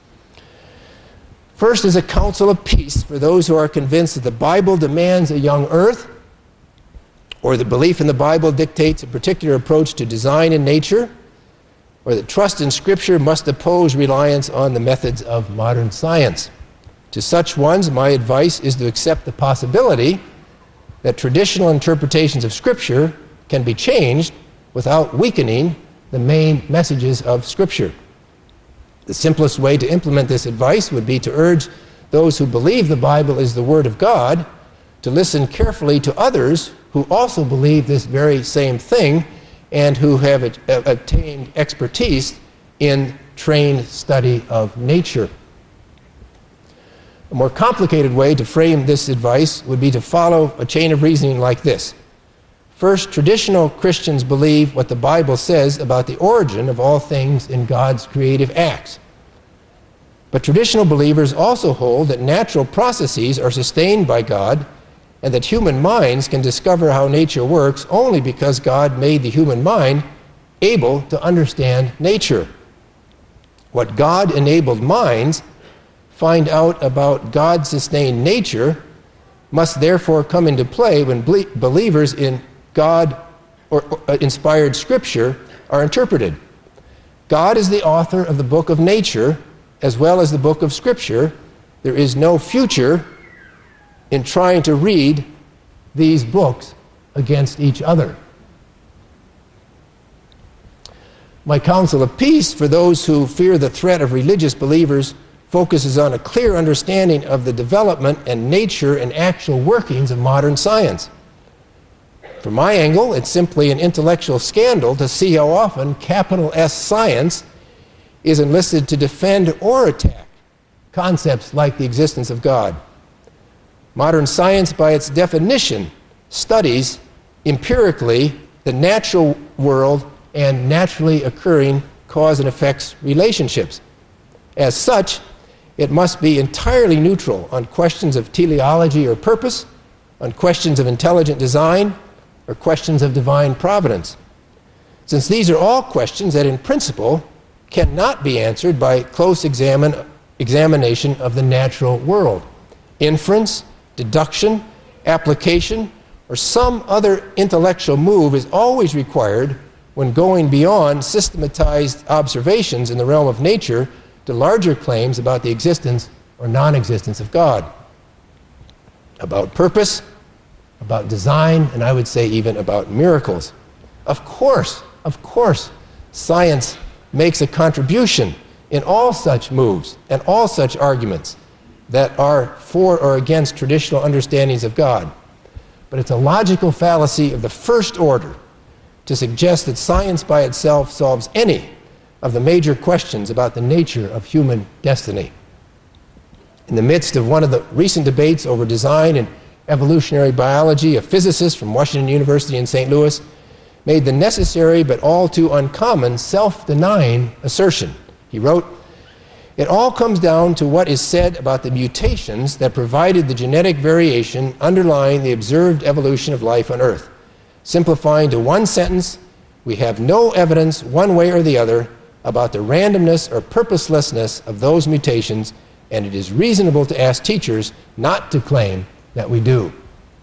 First is a counsel of peace for those who are convinced that the Bible demands a young earth, or that belief in the Bible dictates a particular approach to design and nature, or that trust in Scripture must oppose reliance on the methods of modern science. To such ones, my advice is to accept the possibility that traditional interpretations of Scripture can be changed without weakening the main messages of Scripture. The simplest way to implement this advice would be to urge those who believe the Bible is the Word of God to listen carefully to others who also believe this very same thing and who have obtained expertise in trained study of nature. A more complicated way to frame this advice would be to follow a chain of reasoning like this. First, traditional Christians believe what the Bible says about the origin of all things in God's creative acts. But traditional believers also hold that natural processes are sustained by God and that human minds can discover how nature works only because God made the human mind able to understand nature. What God-enabled minds find out about God-sustained nature must therefore come into play when believers in God or inspired Scripture are interpreted. God is the author of the book of nature as well as the book of Scripture. There is no future in trying to read these books against each other. My counsel of peace for those who fear the threat of religious believers focuses on a clear understanding of the development and nature and actual workings of modern science. From my angle, it's simply an intellectual scandal to see how often capital S science is enlisted to defend or attack concepts like the existence of God. Modern science, by its definition, studies empirically the natural world and naturally occurring cause and effects relationships. As such, it must be entirely neutral on questions of teleology or purpose, on questions of intelligent design, or questions of divine providence. Since these are all questions that in principle cannot be answered by close examination of the natural world. Inference, deduction, application, or some other intellectual move is always required when going beyond systematized observations in the realm of nature to larger claims about the existence or non-existence of God, about purpose, about design, and I would say even about miracles. Of course, science makes a contribution in all such moves and all such arguments that are for or against traditional understandings of God. But it's a logical fallacy of the first order to suggest that science by itself solves any of the major questions about the nature of human destiny. In the midst of one of the recent debates over design and evolutionary biology, a physicist from Washington University in St. Louis made the necessary but all too uncommon self-denying assertion. He wrote, "It all comes down to what is said about the mutations that provided the genetic variation underlying the observed evolution of life on Earth. Simplifying to one sentence, we have no evidence one way or the other about the randomness or purposelessness of those mutations, and it is reasonable to ask teachers not to claim that we do."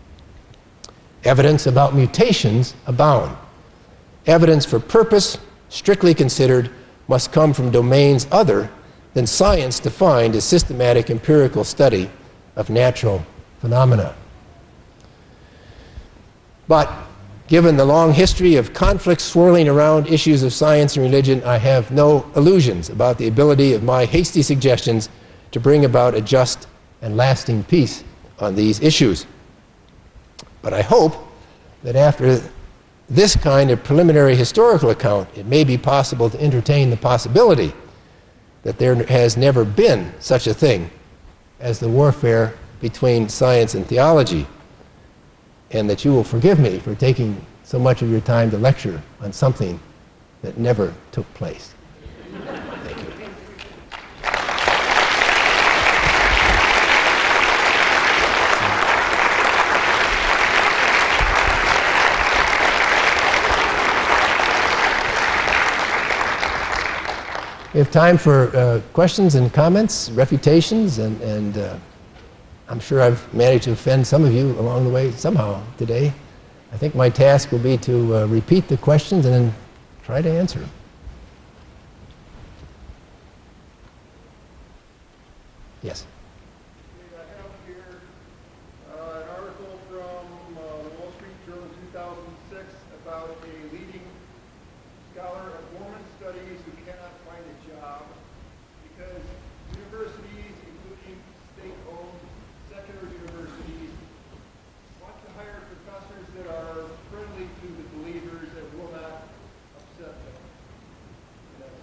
Evidence about mutations abound. Evidence for purpose, strictly considered, must come from domains other than science defined as systematic empirical study of natural phenomena. But Given the long history of conflicts swirling around issues of science and religion, I have no illusions about the ability of my hasty suggestions to bring about a just and lasting peace on these issues. But I hope that after this kind of preliminary historical account, it may be possible to entertain the possibility that there has never been such a thing as the warfare between science and theology, and that you will forgive me for taking so much of your time to lecture on something that never took place. Thank you. We have time for questions and comments, refutations, and I'm sure I've managed to offend some of you along the way somehow today. I think my task will be to repeat the questions and then try to answer them. Yes? I have here an article from the Wall Street Journal 2006 about a leading scholar of Mormon studies who cannot find a job because universities, including state-owned secular universities, want to hire professors that are friendly to the believers and will not upset them. In that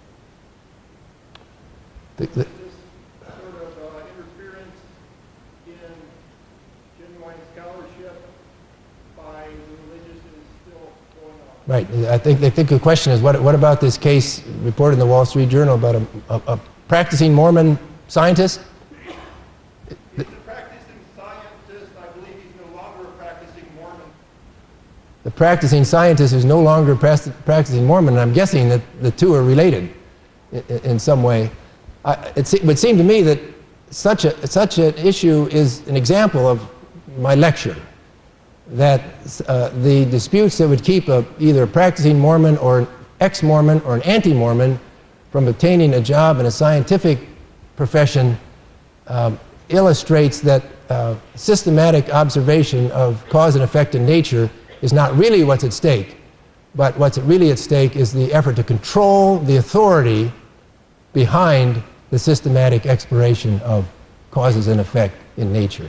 sense. This sort of interference in genuine scholarship by the religious is still going on. Right. I think the question is, what about this case reported in the Wall Street Journal about a practicing Mormon scientist? He's a practicing scientist. I believe he's no longer a practicing Mormon. The practicing scientist is no longer practicing Mormon, and I'm guessing that the two are related in some way. It would seem to me that such an issue is an example of my lecture, that the disputes that would keep either a practicing Mormon or an ex-Mormon or an anti-Mormon from obtaining a job in a scientific profession illustrates that systematic observation of cause and effect in nature is not really what's at stake, but what's really at stake is the effort to control the authority behind the systematic exploration of causes and effect in nature.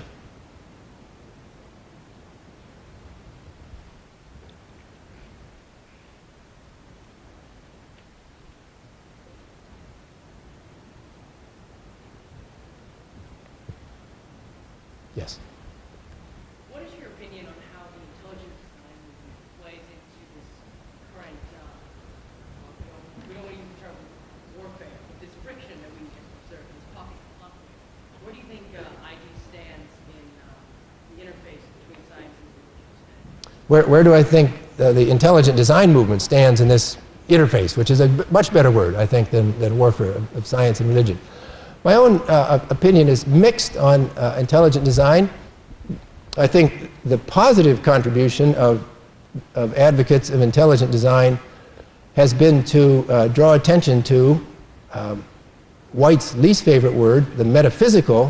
Yes. What is your opinion on how the intelligent design movement plays into this current, we don't want to use the term warfare, but this friction that we just observed, this pocket of conflict? Where do you think IG stands in the interface between science and religion? Where do I think the intelligent design movement stands in this interface, which is a much better word, I think, than warfare of science and religion? My own opinion is mixed on intelligent design. I think the positive contribution of advocates of intelligent design has been to draw attention to White's least favorite word, the metaphysical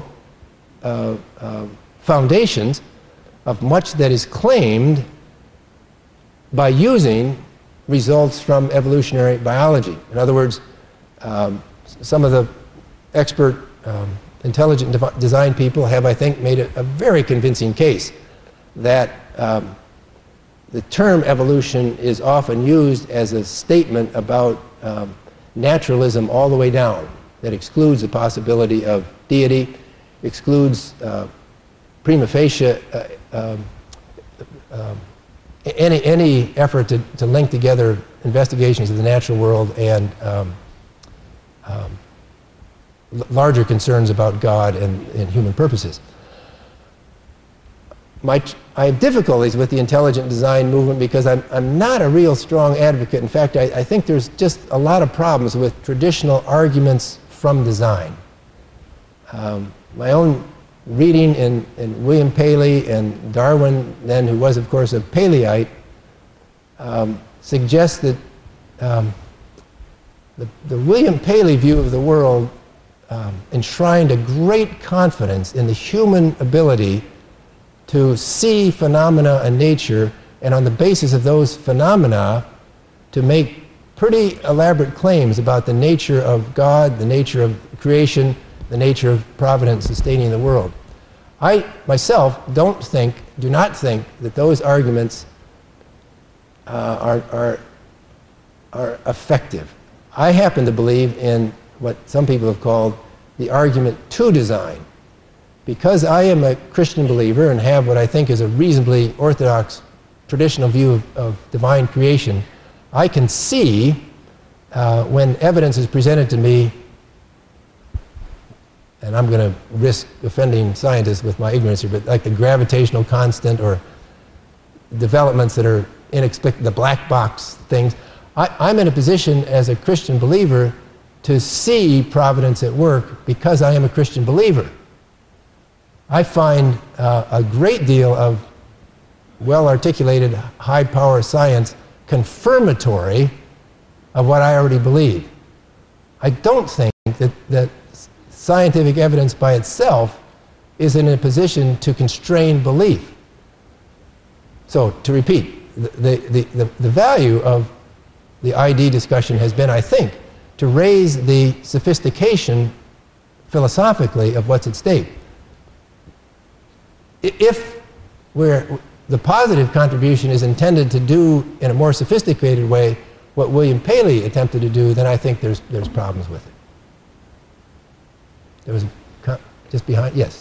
foundations of much that is claimed by using results from evolutionary biology. In other words, some of the expert intelligent design people have, I think, made a very convincing case that the term evolution is often used as a statement about naturalism all the way down, that excludes the possibility of deity, excludes prima facie any effort to link together investigations of the natural world and larger concerns about God and human purposes. I have difficulties with the intelligent design movement because I'm not a real strong advocate. In fact, I think there's just a lot of problems with traditional arguments from design. My own reading in William Paley and Darwin, then, who was, of course, a Paleyite, suggests that the William Paley view of the world enshrined a great confidence in the human ability to see phenomena in nature and on the basis of those phenomena to make pretty elaborate claims about the nature of God, the nature of creation, the nature of providence sustaining the world. I myself do not think that those arguments are effective. I happen to believe in what some people have called the argument to design. Because I am a Christian believer and have what I think is a reasonably orthodox traditional view of divine creation, I can see when evidence is presented to me, and I'm going to risk offending scientists with my ignorance here, but like the gravitational constant or developments that are inexplicable, the black box things, I'm in a position as a Christian believer to see providence at work because I am a Christian believer. I find a great deal of well-articulated, high-power science confirmatory of what I already believe. I don't think that scientific evidence by itself is in a position to constrain belief. So, to repeat, the value of the ID discussion has been, I think, to raise the sophistication philosophically of what's at stake. If the positive contribution is intended to do in a more sophisticated way what William Paley attempted to do, then I think there's problems with it. There was just behind, yes.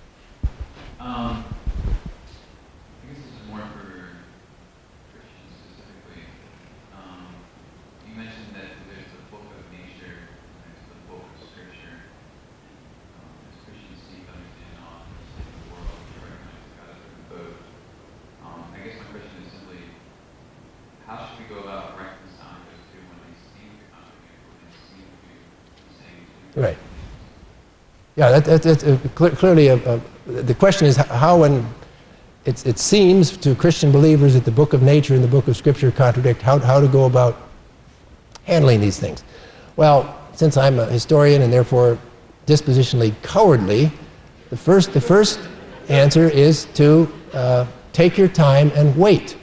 I guess this is more for Christians specifically. You mentioned that there's the book of nature, and there's the book of scripture. As Christians seek to understand all the world, we recognize God as a both. I guess my question is simply, how should we go about reconciling those two when they seem to contradict, when they seem to be saying two? Right. Yeah, that's clearly the question is how, when it seems to Christian believers that the book of nature and the book of scripture contradict, how to go about handling these things. Well, since I'm a historian and therefore dispositionally cowardly, the first answer is to take your time and wait.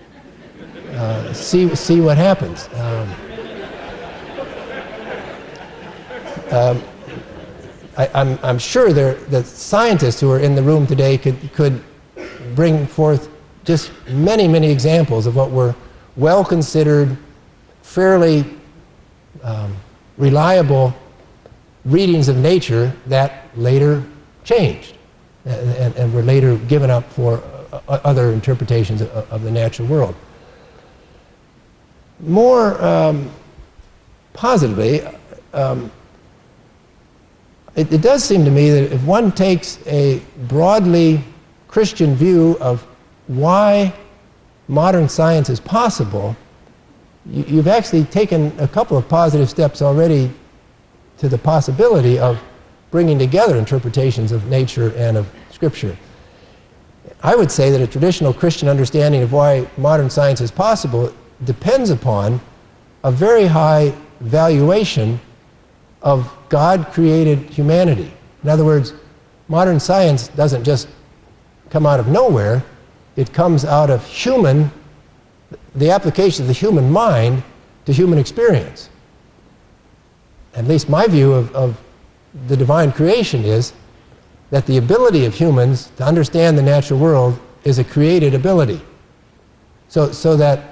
See what happens. I'm sure the scientists who are in the room today could bring forth just many, many examples of what were well-considered, fairly reliable readings of nature that later changed and were later given up for other interpretations of the natural world. More positively, it does seem to me that if one takes a broadly Christian view of why modern science is possible, you've actually taken a couple of positive steps already to the possibility of bringing together interpretations of nature and of Scripture. I would say that a traditional Christian understanding of why modern science is possible depends upon a very high valuation of God-created humanity. In other words, modern science doesn't just come out of nowhere, it comes out of the application of the human mind to human experience. At least my view of the divine creation is that the ability of humans to understand the natural world is a created ability. So that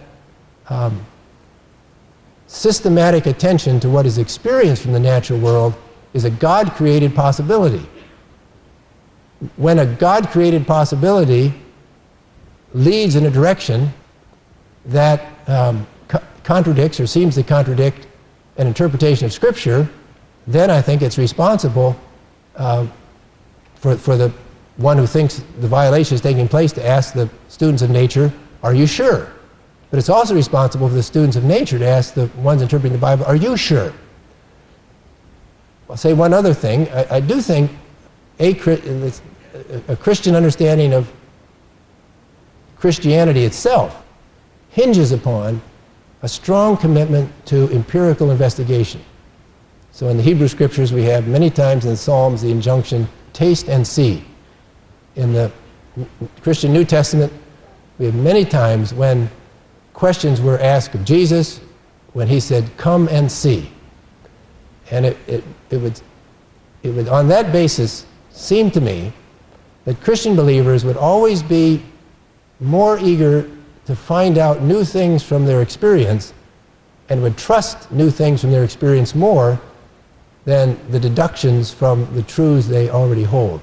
systematic attention to what is experienced from the natural world is a God-created possibility. When a God-created possibility leads in a direction that contradicts or seems to contradict an interpretation of Scripture, then I think it's responsible for the one who thinks the violation is taking place to ask the students of nature, are you sure? But it's also responsible for the students of nature to ask the ones interpreting the Bible, are you sure? I'll say one other thing. I do think a Christian understanding of Christianity itself hinges upon a strong commitment to empirical investigation. So in the Hebrew Scriptures we have many times in the Psalms the injunction, taste and see. In the Christian New Testament, We have many times when questions were asked of Jesus, when he said, "Come and see." And it would, on that basis, seem to me that Christian believers would always be more eager to find out new things from their experience and would trust new things from their experience more than the deductions from the truths they already hold.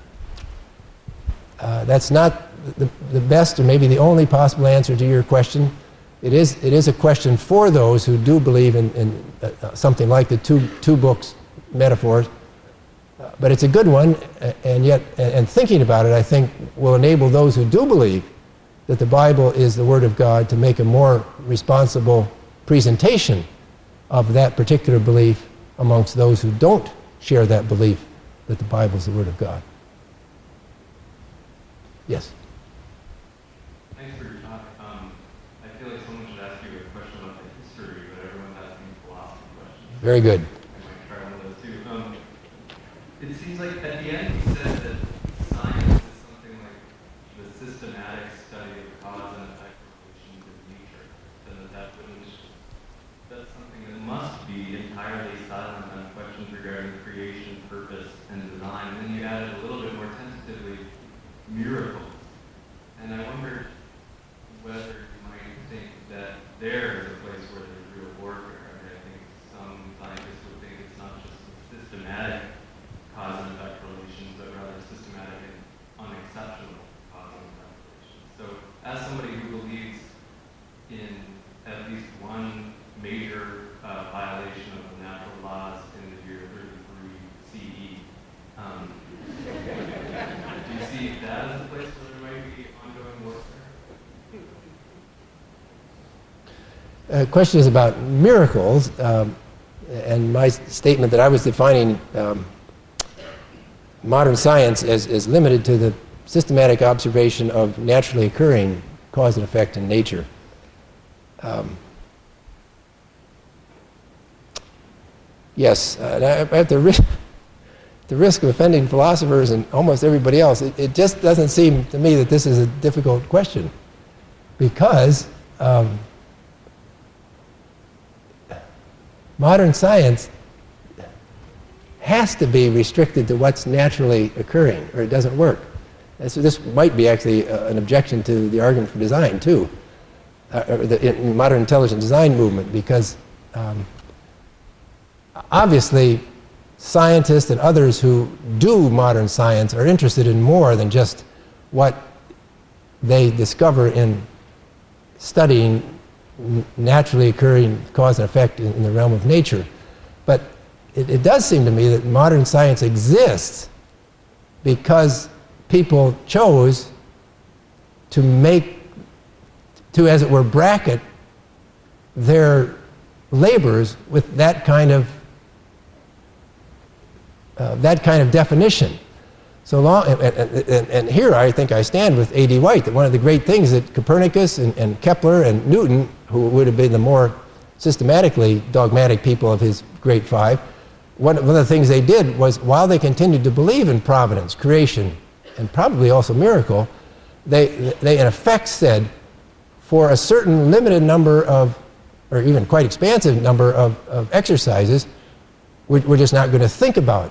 That's not the best or maybe the only possible answer to your question. It is a question for those who do believe in something like the two books metaphors, but it's a good one, and thinking about it, I think, will enable those who do believe that the Bible is the Word of God to make a more responsible presentation of that particular belief amongst those who don't share that belief that the Bible is the Word of God. Yes? Thanks for your talk. I feel like someone should ask you a question about the history, but everyone's asking philosophy questions. Very good. I might try one of those too. It seems like at the end you said that science is something like the systematic study of cause and effect relations of nature, and that's something that must be entirely silent on questions regarding creation, purpose, and design. And then you added a little bit more tentatively miracles. And I wondered whether you might think that there is a place where there's real warfare. I mean, I think some scientists would think it's not just systematic cause and effect relations, but rather systematic and unexceptional cause and effect relations. So as somebody who believes in at least one major violation of the natural laws in the year 33 CE, do you see that as a place where there might be ongoing warfare? Question is about miracles, and my statement that I was defining modern science as limited to the systematic observation of naturally occurring cause and effect in nature. Yes, at the risk of offending philosophers and almost everybody else, it just doesn't seem to me that this is a difficult question, because modern science has to be restricted to what's naturally occurring, or it doesn't work. And so this might be actually an objection to the argument for design, too, or the modern intelligent design movement, because obviously scientists and others who do modern science are interested in more than just what they discover in studying naturally occurring cause and effect in the realm of nature. But it does seem to me that modern science exists because people chose to as it were, bracket their labors with that kind of definition. So long, and here I think I stand with A.D. White, that one of the great things that Copernicus and Kepler and Newton, who would have been the more systematically dogmatic people of his great five, one of the things they did was, while they continued to believe in providence, creation, and probably also miracle, they in effect said, for a certain limited number of, or even quite expansive number of exercises, we're just not going to think about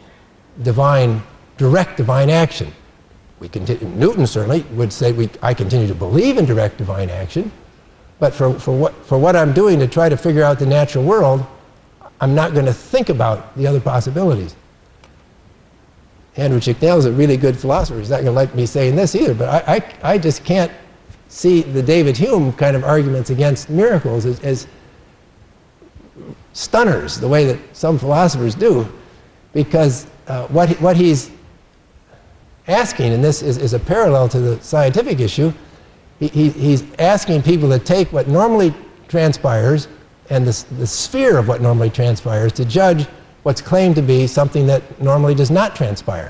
direct divine action. Newton certainly would say, I continue to believe in direct divine action, but for what I'm doing to try to figure out the natural world, I'm not going to think about the other possibilities. Andrew Chicknell is a really good philosopher. He's not going to like me saying this either, but I just can't see the David Hume kind of arguments against miracles as stunners, the way that some philosophers do, because what he's asking, and this is a parallel to the scientific issue, he's asking people to take what normally transpires and the sphere of what normally transpires to judge what's claimed to be something that normally does not transpire.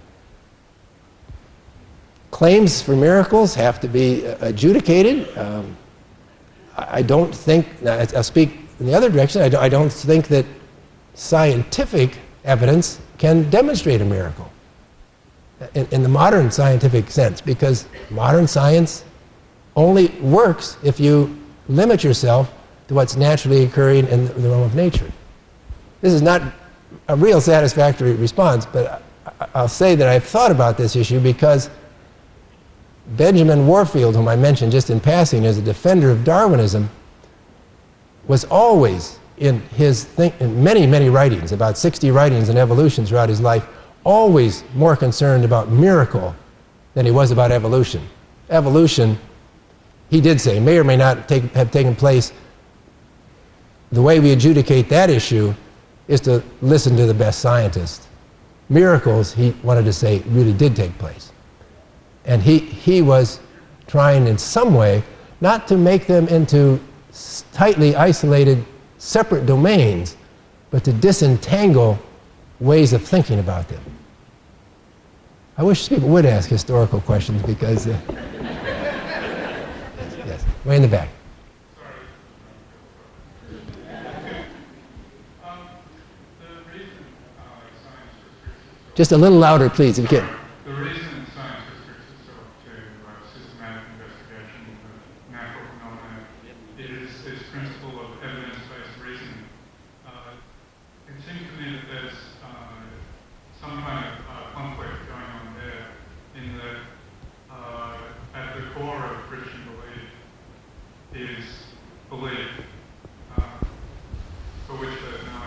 Claims for miracles have to be adjudicated. I don't think, I'll speak in the other direction, I don't think that scientific evidence can demonstrate a miracle in the modern scientific sense, because modern science only works if you limit yourself to what's naturally occurring in the realm of nature. This is not a real satisfactory response, but I'll say that I've thought about this issue because Benjamin Warfield, whom I mentioned just in passing as a defender of Darwinism, was always in in many writings, about 60 writings on evolution throughout his life, always more concerned about miracle than he was about evolution. Evolution, he did say, may or may not have taken place. The way we adjudicate that issue is to listen to the best scientists. Miracles, he wanted to say, really did take place. And he was trying in some way not to make them into tightly isolated, separate domains, but to disentangle ways of thinking about them. I wish people would ask historical questions because... yes, way in the back. Just a little louder, please, if you can. The reason science restricts itself to systematic investigation of natural phenomena is this principle of evidence-based reasoning. It seems to me that there's some kind of conflict going on there in that at the core of Christian belief is belief for which there's no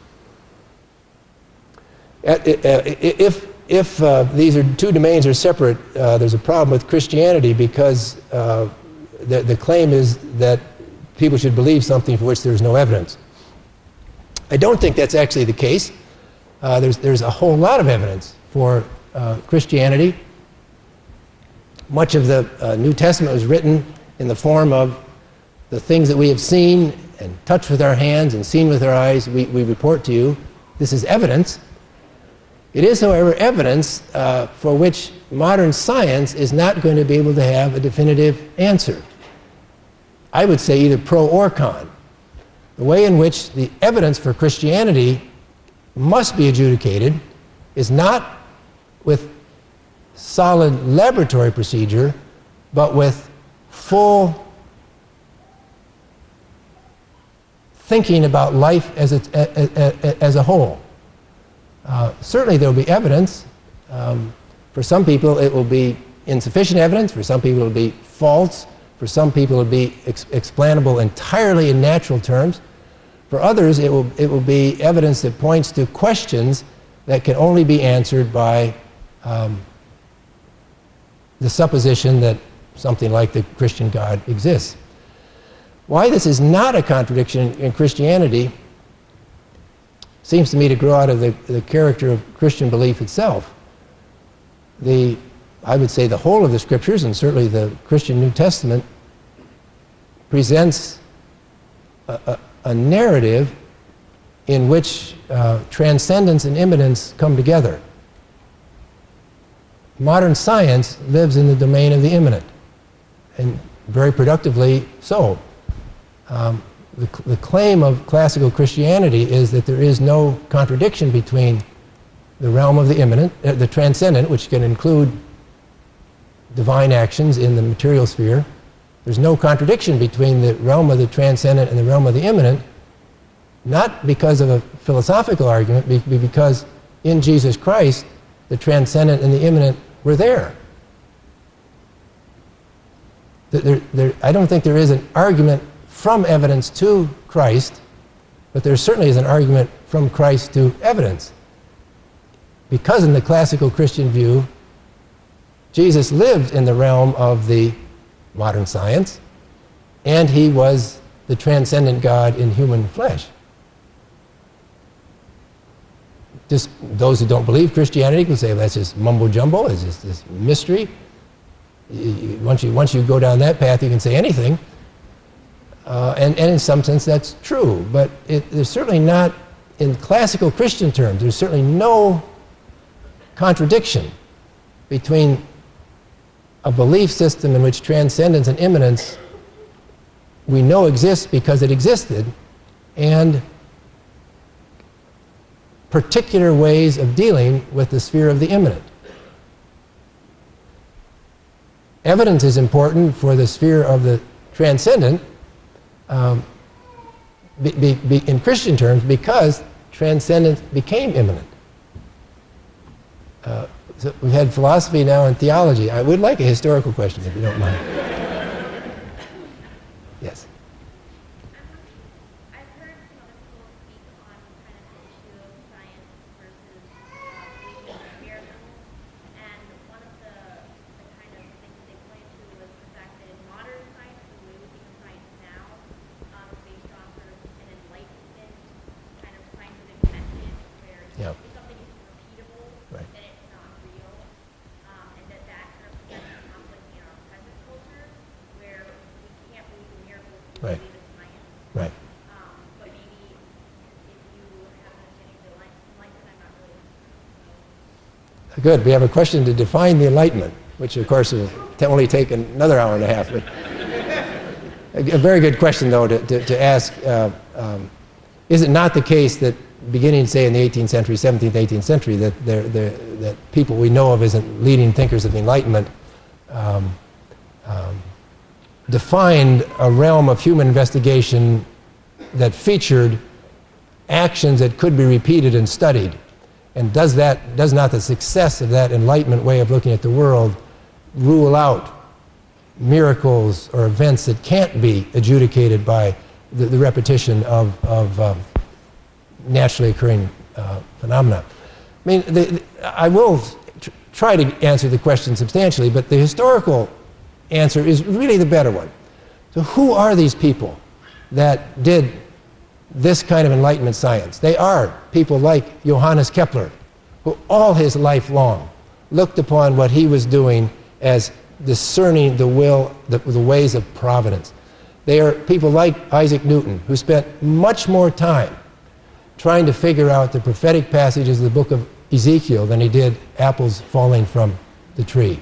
evidence. If these two domains are separate, there's a problem with Christianity because the claim is that people should believe something for which there's no evidence. I don't think that's actually the case. There's a whole lot of evidence for Christianity. Much of the New Testament was written in the form of the things that we have seen and touched with our hands and seen with our eyes. We report to you. This is evidence. It is, however, evidence for which modern science is not going to be able to have a definitive answer. I would say either pro or con. The way in which the evidence for Christianity must be adjudicated is not with solid laboratory procedure, but with full thinking about life as a whole. Certainly there will be evidence. For some people it will be insufficient evidence. For some people it will be false. For some people it will be explainable entirely in natural terms. For others it will be evidence that points to questions that can only be answered by the supposition that something like the Christian God exists. Why this is not a contradiction in Christianity seems to me to grow out of the character of Christian belief itself. I would say the whole of the Scriptures, and certainly the Christian New Testament, presents a narrative in which transcendence and immanence come together. Modern science lives in the domain of the immanent, and very productively so. The claim of classical Christianity is that there is no contradiction between the realm of the immanent, the transcendent, which can include divine actions in the material sphere. There's no contradiction between the realm of the transcendent and the realm of the immanent, not because of a philosophical argument, but because in Jesus Christ, the transcendent and the immanent were there. I don't think there is an argument from evidence to Christ, but there certainly is an argument from Christ to evidence. Because in the classical Christian view, Jesus lived in the realm of the modern science, and he was the transcendent God in human flesh. Just those who don't believe Christianity can say, well, that's just mumbo-jumbo, it's just this mystery. Once you go down that path, you can say anything. And in some sense that's true, but there's certainly not, in classical Christian terms, there's certainly no contradiction between a belief system in which transcendence and immanence we know exists because it existed, and particular ways of dealing with the sphere of the immanent. evidence is important for the sphere of the transcendent in Christian terms because transcendence became immanent. So we've had philosophy now and theology. I would like a historical question, if you don't mind. Yes. I've heard some other people speak on kind of the issue of science versus believing in miracles, and one of the kind of things they point to was the fact that in modern science, the way we think of science now, is based on sort of an enlightenment kind of scientific method where Yeah. if something is repeatable, Right. then it's not real, and that kind of presents a conflict in our present culture where we can't believe in miracles, we Right. believe in science. Right. But maybe if you have an understanding of the enlightenment, I'm not really. Good. We have a question to define the Enlightenment, which of course will only take another hour and a half. But a very good question, though, to ask. Is it not the case that beginning, say, in the 18th century, 17th, 18th century, that people we know of as leading thinkers of the Enlightenment defined a realm of human investigation that featured actions that could be repeated and studied? And does not the success of that Enlightenment way of looking at the world rule out miracles or events that can't be adjudicated by the repetition of naturally occurring phenomena? I mean, I will try to answer the question substantially, but the historical answer is really the better one. So who are these people that did this kind of Enlightenment science? They are people like Johannes Kepler, who all his life long looked upon what he was doing as discerning the ways of providence. They are people like Isaac Newton, who spent much more time trying to figure out the prophetic passages of the book of Ezekiel than he did apples falling from the tree.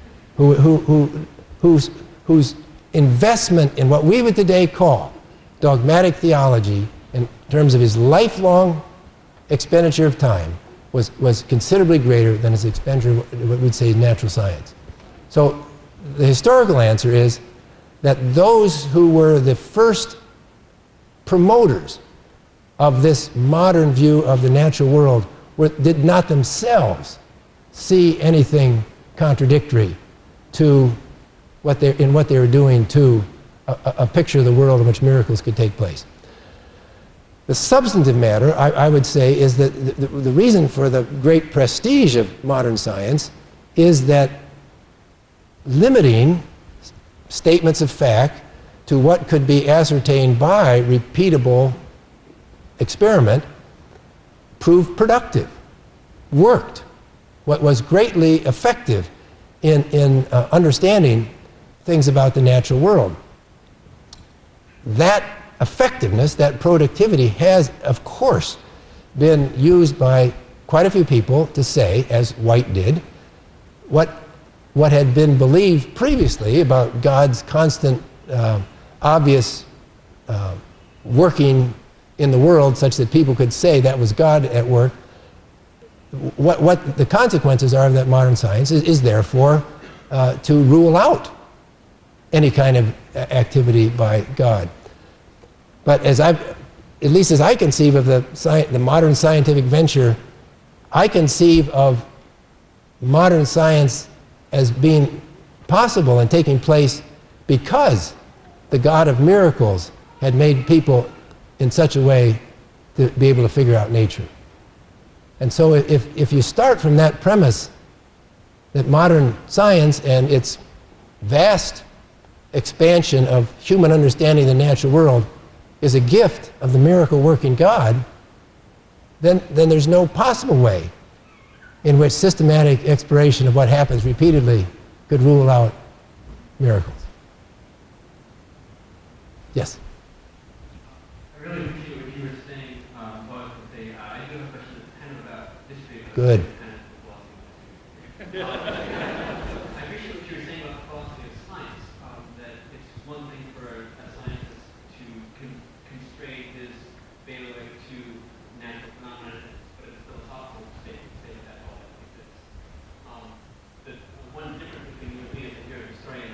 Whose investment in what we would today call dogmatic theology in terms of his lifelong expenditure of time was considerably greater than his expenditure of what we'd say natural science. So the historical answer is that those who were the first promoters of this modern view of the natural world did not themselves see anything contradictory to what they were doing to a picture of the world in which miracles could take place. The substantive matter, I would say, is that the reason for the great prestige of modern science is that limiting statements of fact to what could be ascertained by repeatable experiment proved productive, worked, what was greatly effective in understanding things about the natural world. That effectiveness, that productivity has, of course, been used by quite a few people to say, as White did, what had been believed previously about God's constant, obvious working in the world such that people could say that was God at work. What the consequences are of that modern science is therefore to rule out any kind of activity by God. But at least as I conceive of the modern scientific venture, I conceive of modern science as being possible and taking place because the God of miracles had made people in such a way to be able to figure out nature. And so if you start from that premise that modern science and its vast expansion of human understanding of the natural world is a gift of the miracle-working God, then there's no possible way in which systematic exploration of what happens repeatedly could rule out miracles. Yes? I really appreciate what you were saying about the AI. I do have a question that's kind of about history. Good. Kind of philosophy. I appreciate what you were saying about the philosophy of science, that it's one thing for a scientist to constrain his bailiwick to natural phenomena, but it's philosophical to say that all that exists. The one difference between you and me is that you're a historian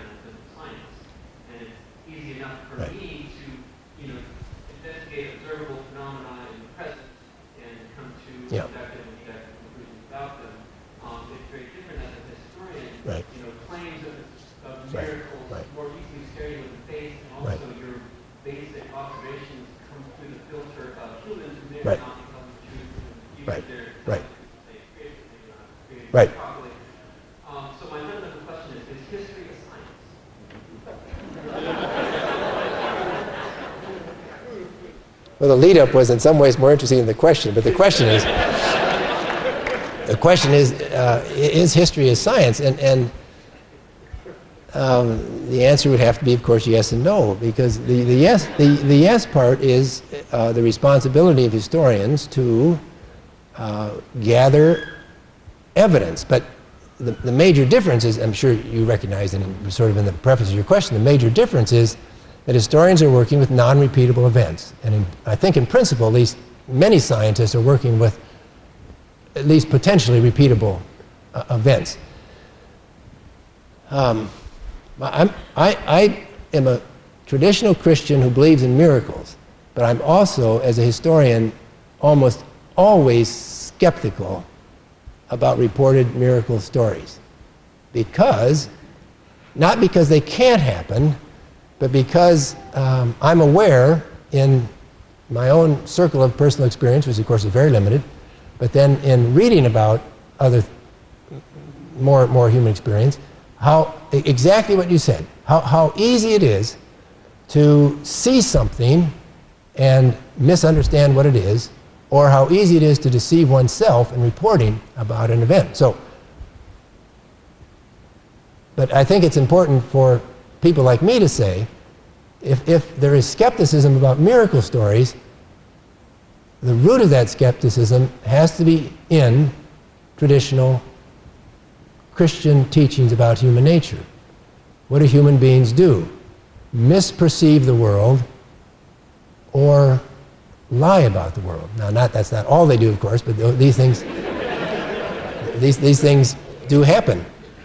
Right. claims of Right. miracles Right. more easily stare you in the face, and Right. also your basic observations come through the filter of humans who may Right. not become the truth, and Right. usually they're Right. they created, maybe not created Right. properly. So my fundamental question is history a science? Well, the lead-up was in some ways more interesting than the question, but the question is history a science? And the answer would have to be, of course, yes and no, because the yes part is the responsibility of historians to gather evidence. But the major difference is, I'm sure you recognize, and sort of in the preface of your question, the major difference is that historians are working with non-repeatable events. And I think in principle, at least many scientists are working with at least potentially repeatable events. I am a traditional Christian who believes in miracles, but I'm also, as a historian, almost always skeptical about reported miracle stories. Not because they can't happen, but because I'm aware in my own circle of personal experience, which of course is very limited, but then in reading about other more human experience, how exactly what you said, how easy it is to see something and misunderstand what it is, or how easy it is to deceive oneself in reporting about an event. But I think it's important for people like me to say, if there is skepticism about miracle stories, the root of that skepticism has to be in traditional Christian teachings about human nature. What do human beings do? Misperceive the world or lie about the world. Now, that's not all they do, of course, but these things these things do happen.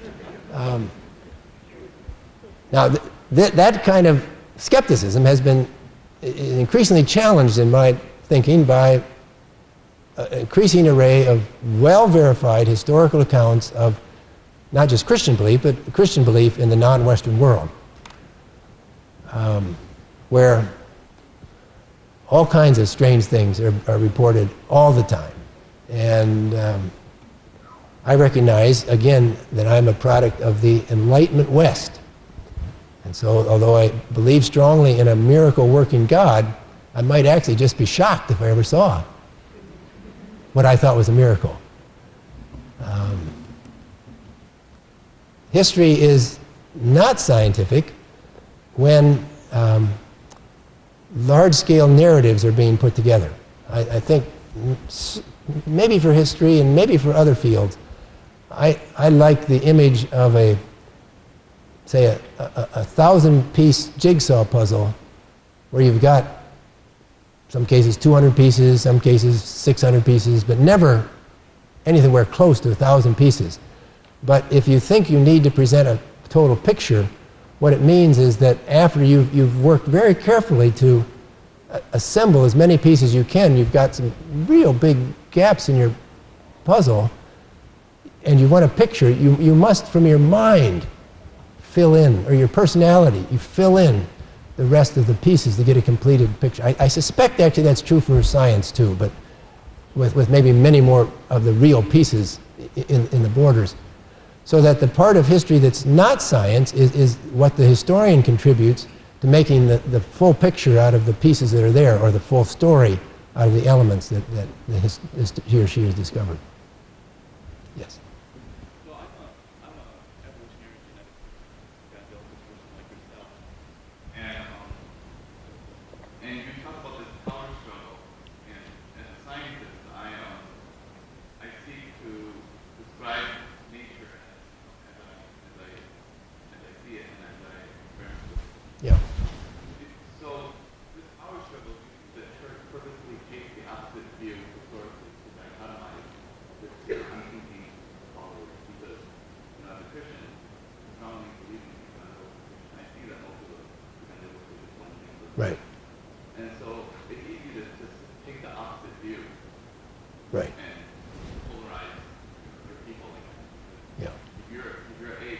Now, that kind of skepticism has been increasingly challenged in my thinking by an increasing array of well-verified historical accounts of not just Christian belief, but Christian belief in the non-Western world, where all kinds of strange things are reported all the time. And I recognize, again, that I'm a product of the Enlightenment West. And so, although I believe strongly in a miracle-working God, I might actually just be shocked if I ever saw what I thought was a miracle. History is not scientific when large-scale narratives are being put together. I think maybe for history and maybe for other fields, I like the image of a 1,000-piece jigsaw puzzle where you've got some cases 200 pieces, some cases 600 pieces, but never anything where close to 1,000 pieces. But if you think you need to present a total picture, what it means is that after you've worked very carefully to assemble as many pieces as you can, you've got some real big gaps in your puzzle, and you want a picture, you must, from your mind, fill in, or your personality, you fill in the rest of the pieces to get a completed picture. I suspect actually that's true for science too, but with maybe many more of the real pieces in the borders. So that the part of history that's not science is what the historian contributes to making the full picture out of the pieces that are there, or the full story out of the elements that he or she has discovered. Yes? Well, I'm a evolutionary genetic person like yourself. And you talk about this power struggle, and as a scientist, I seek to describe nature as I see it and as I experience it. Yeah. So this power struggle, the church purposely takes the opposite view historically to dichotomize this unthinking followers, because as a Christian, strongly believing I see that most of the just one thing. Right. And so it's easy to take the opposite view. Right. And polarize your people. Yeah. If you're A,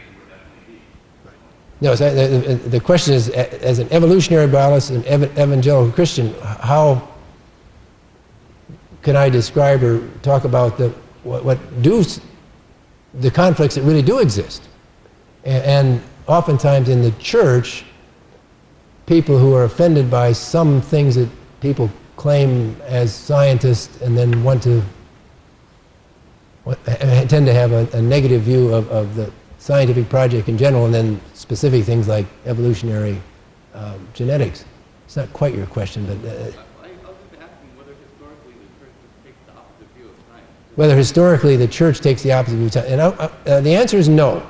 No, so the question is, as an evolutionary biologist and evangelical Christian, how can I describe or talk about the conflicts that really do exist? And oftentimes in the church, people who are offended by some things that people claim as scientists and then tend to have a negative view of the scientific project in general, and then specific things like evolutionary genetics. It's not quite your question, but... I was just asking whether historically the church takes the opposite view of science. Whether historically the church takes the opposite view of science. And the answer is no.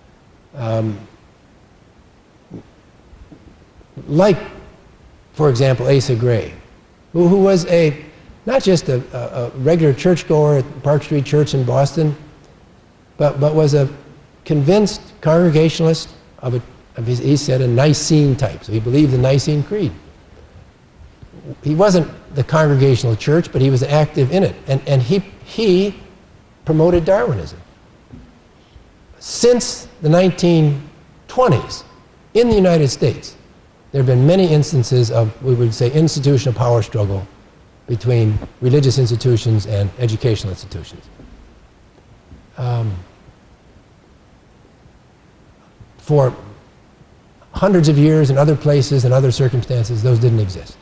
Like, for example, Asa Gray, who was not just a regular churchgoer at Park Street Church in Boston, but was a convinced Congregationalist he said, a Nicene type. So he believed the Nicene Creed. He wasn't the Congregational church, but he was active in it. And he promoted Darwinism. Since the 1920s, in the United States, there have been many instances of, we would say, institutional power struggle between religious institutions and educational institutions. For hundreds of years in other places and other circumstances, those didn't exist.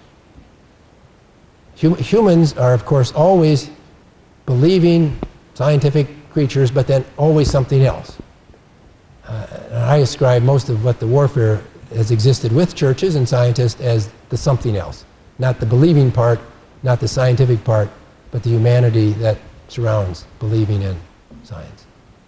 Humans are, of course, always believing scientific creatures, but then always something else. I ascribe most of what the warfare has existed with churches and scientists as the something else. Not the believing part, not the scientific part, but the humanity that surrounds believing in science.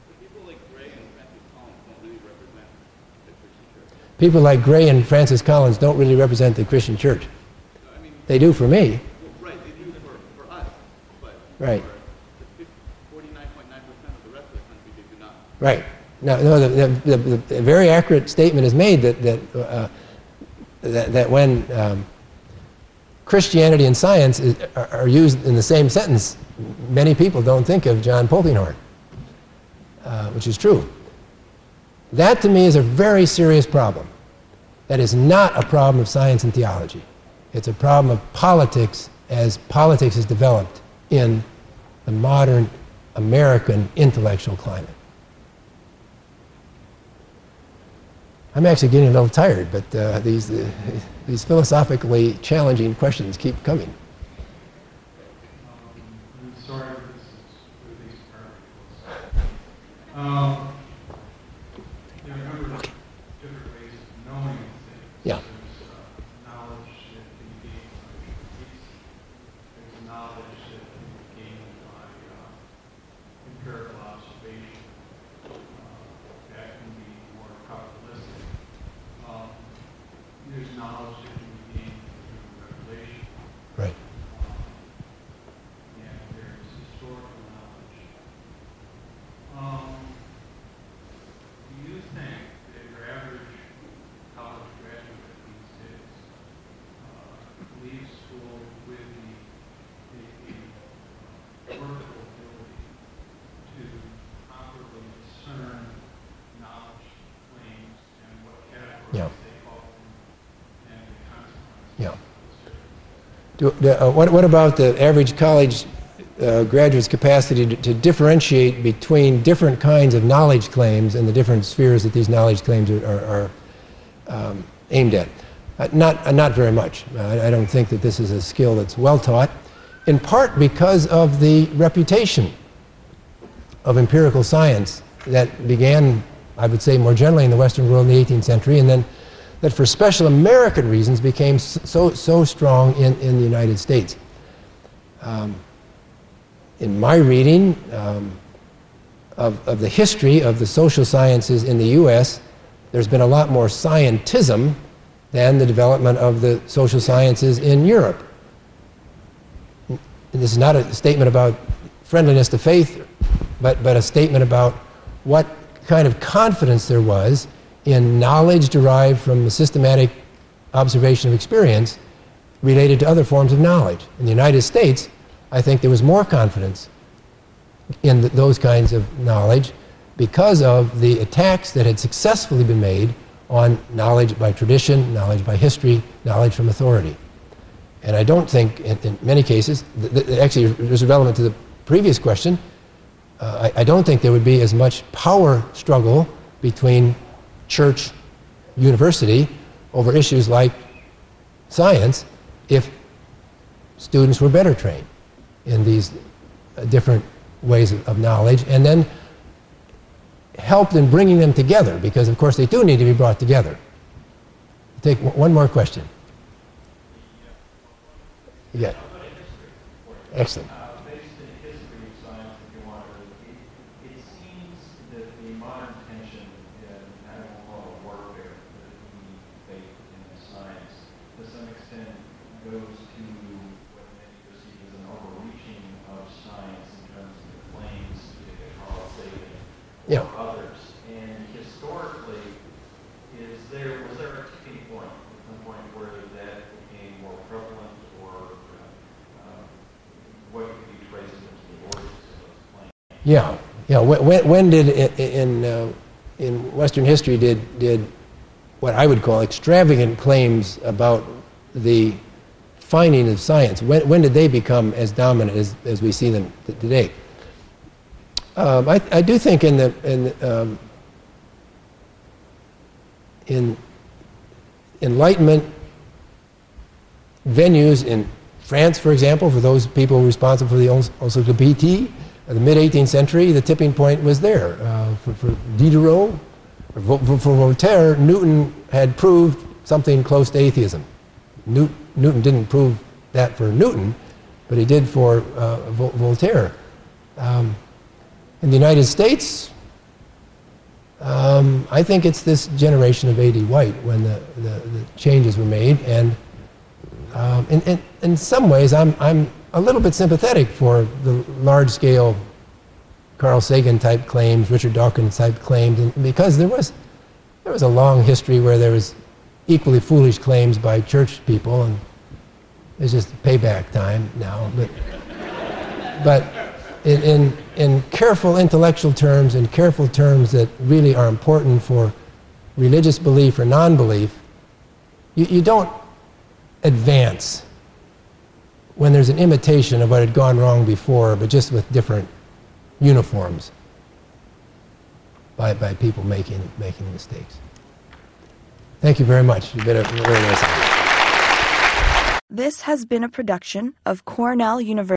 People like Gray and Francis Collins don't really represent the Christian church. They do for me. Well, right, they do for us, but right. For 49.9% of the rest of the country, they do not. Right. No, the very accurate statement is made that when Christianity and science are used in the same sentence, many people don't think of John Polkinghorne, which is true. That, to me, is a very serious problem. That is not a problem of science and theology. It's a problem of politics, as politics is developed in the modern American intellectual climate. I'm actually getting a little tired, but these philosophically challenging questions keep coming. I'm sorry if this is these particles. There are a number of different ways of knowing things. Yeah. There's knowledge that can be gained by beliefs. There's knowledge that can be gained by empirical observation. That can be more probabilistic. There's knowledge that can be gained through revelation. Right. And there's historical knowledge. Do you think that your average college graduate these days leaves school with the vertical ability to properly discern knowledge claims and what categories Yeah. they fall in and the consequences? Yeah. What about the average college graduate's capacity to differentiate between different kinds of knowledge claims and the different spheres that these knowledge claims are aimed at? Not very much. I don't think that this is a skill that's well taught, in part because of the reputation of empirical science that began, I would say, more generally in the Western world in the 18th century, and then that for special American reasons became so strong in the United States. In my reading of the history of the social sciences in the U.S., there's been a lot more scientism than the development of the social sciences in Europe. And this is not a statement about friendliness to faith, but a statement about what kind of confidence there was in knowledge derived from the systematic observation of experience related to other forms of knowledge. In the United States, I think there was more confidence in those kinds of knowledge because of the attacks that had successfully been made on knowledge by tradition, knowledge by history, knowledge from authority. And I don't think, in many cases, actually this is relevant to the previous question, I don't think there would be as much power struggle between church, university, over issues like science if students were better trained in these different ways of knowledge, and then helped in bringing them together, because of course they do need to be brought together. Take one more question. Yeah. Excellent. Based in the history of science, if you want to, it seems that the modern tension in, I don't call it warfare, but between faith and science, to some extent goes to what many perceive as an overreaching of science in terms of the claims, particularly Carl Sagan, Yeah. or others. And historically, was there a tipping point, at some point where that became more prevalent, or what could be traced into the origins of those claims? Yeah, yeah. When did in Western history did what I would call extravagant claims about the finding of science? When did they become as dominant as we see them today? I do think in Enlightenment venues in France, for example, for those people responsible for the Encyclopédie of the mid-18th century, the tipping point was there. For Diderot, for Voltaire, Newton had proved something close to atheism. Newton didn't prove that for Newton, but he did for Voltaire. In the United States, I think it's this generation of A.D. White when the changes were made, and in some ways I'm a little bit sympathetic for the large-scale Carl Sagan type claims, Richard Dawkins type claims, and because there was a long history where there was equally foolish claims by church people, and it's just payback time now. But in careful intellectual terms, in careful terms that really are important for religious belief or non-belief, you don't advance when there's an imitation of what had gone wrong before, but just with different uniforms by people making mistakes. Thank you very much. You've been a very nice. This has been a production of Cornell University.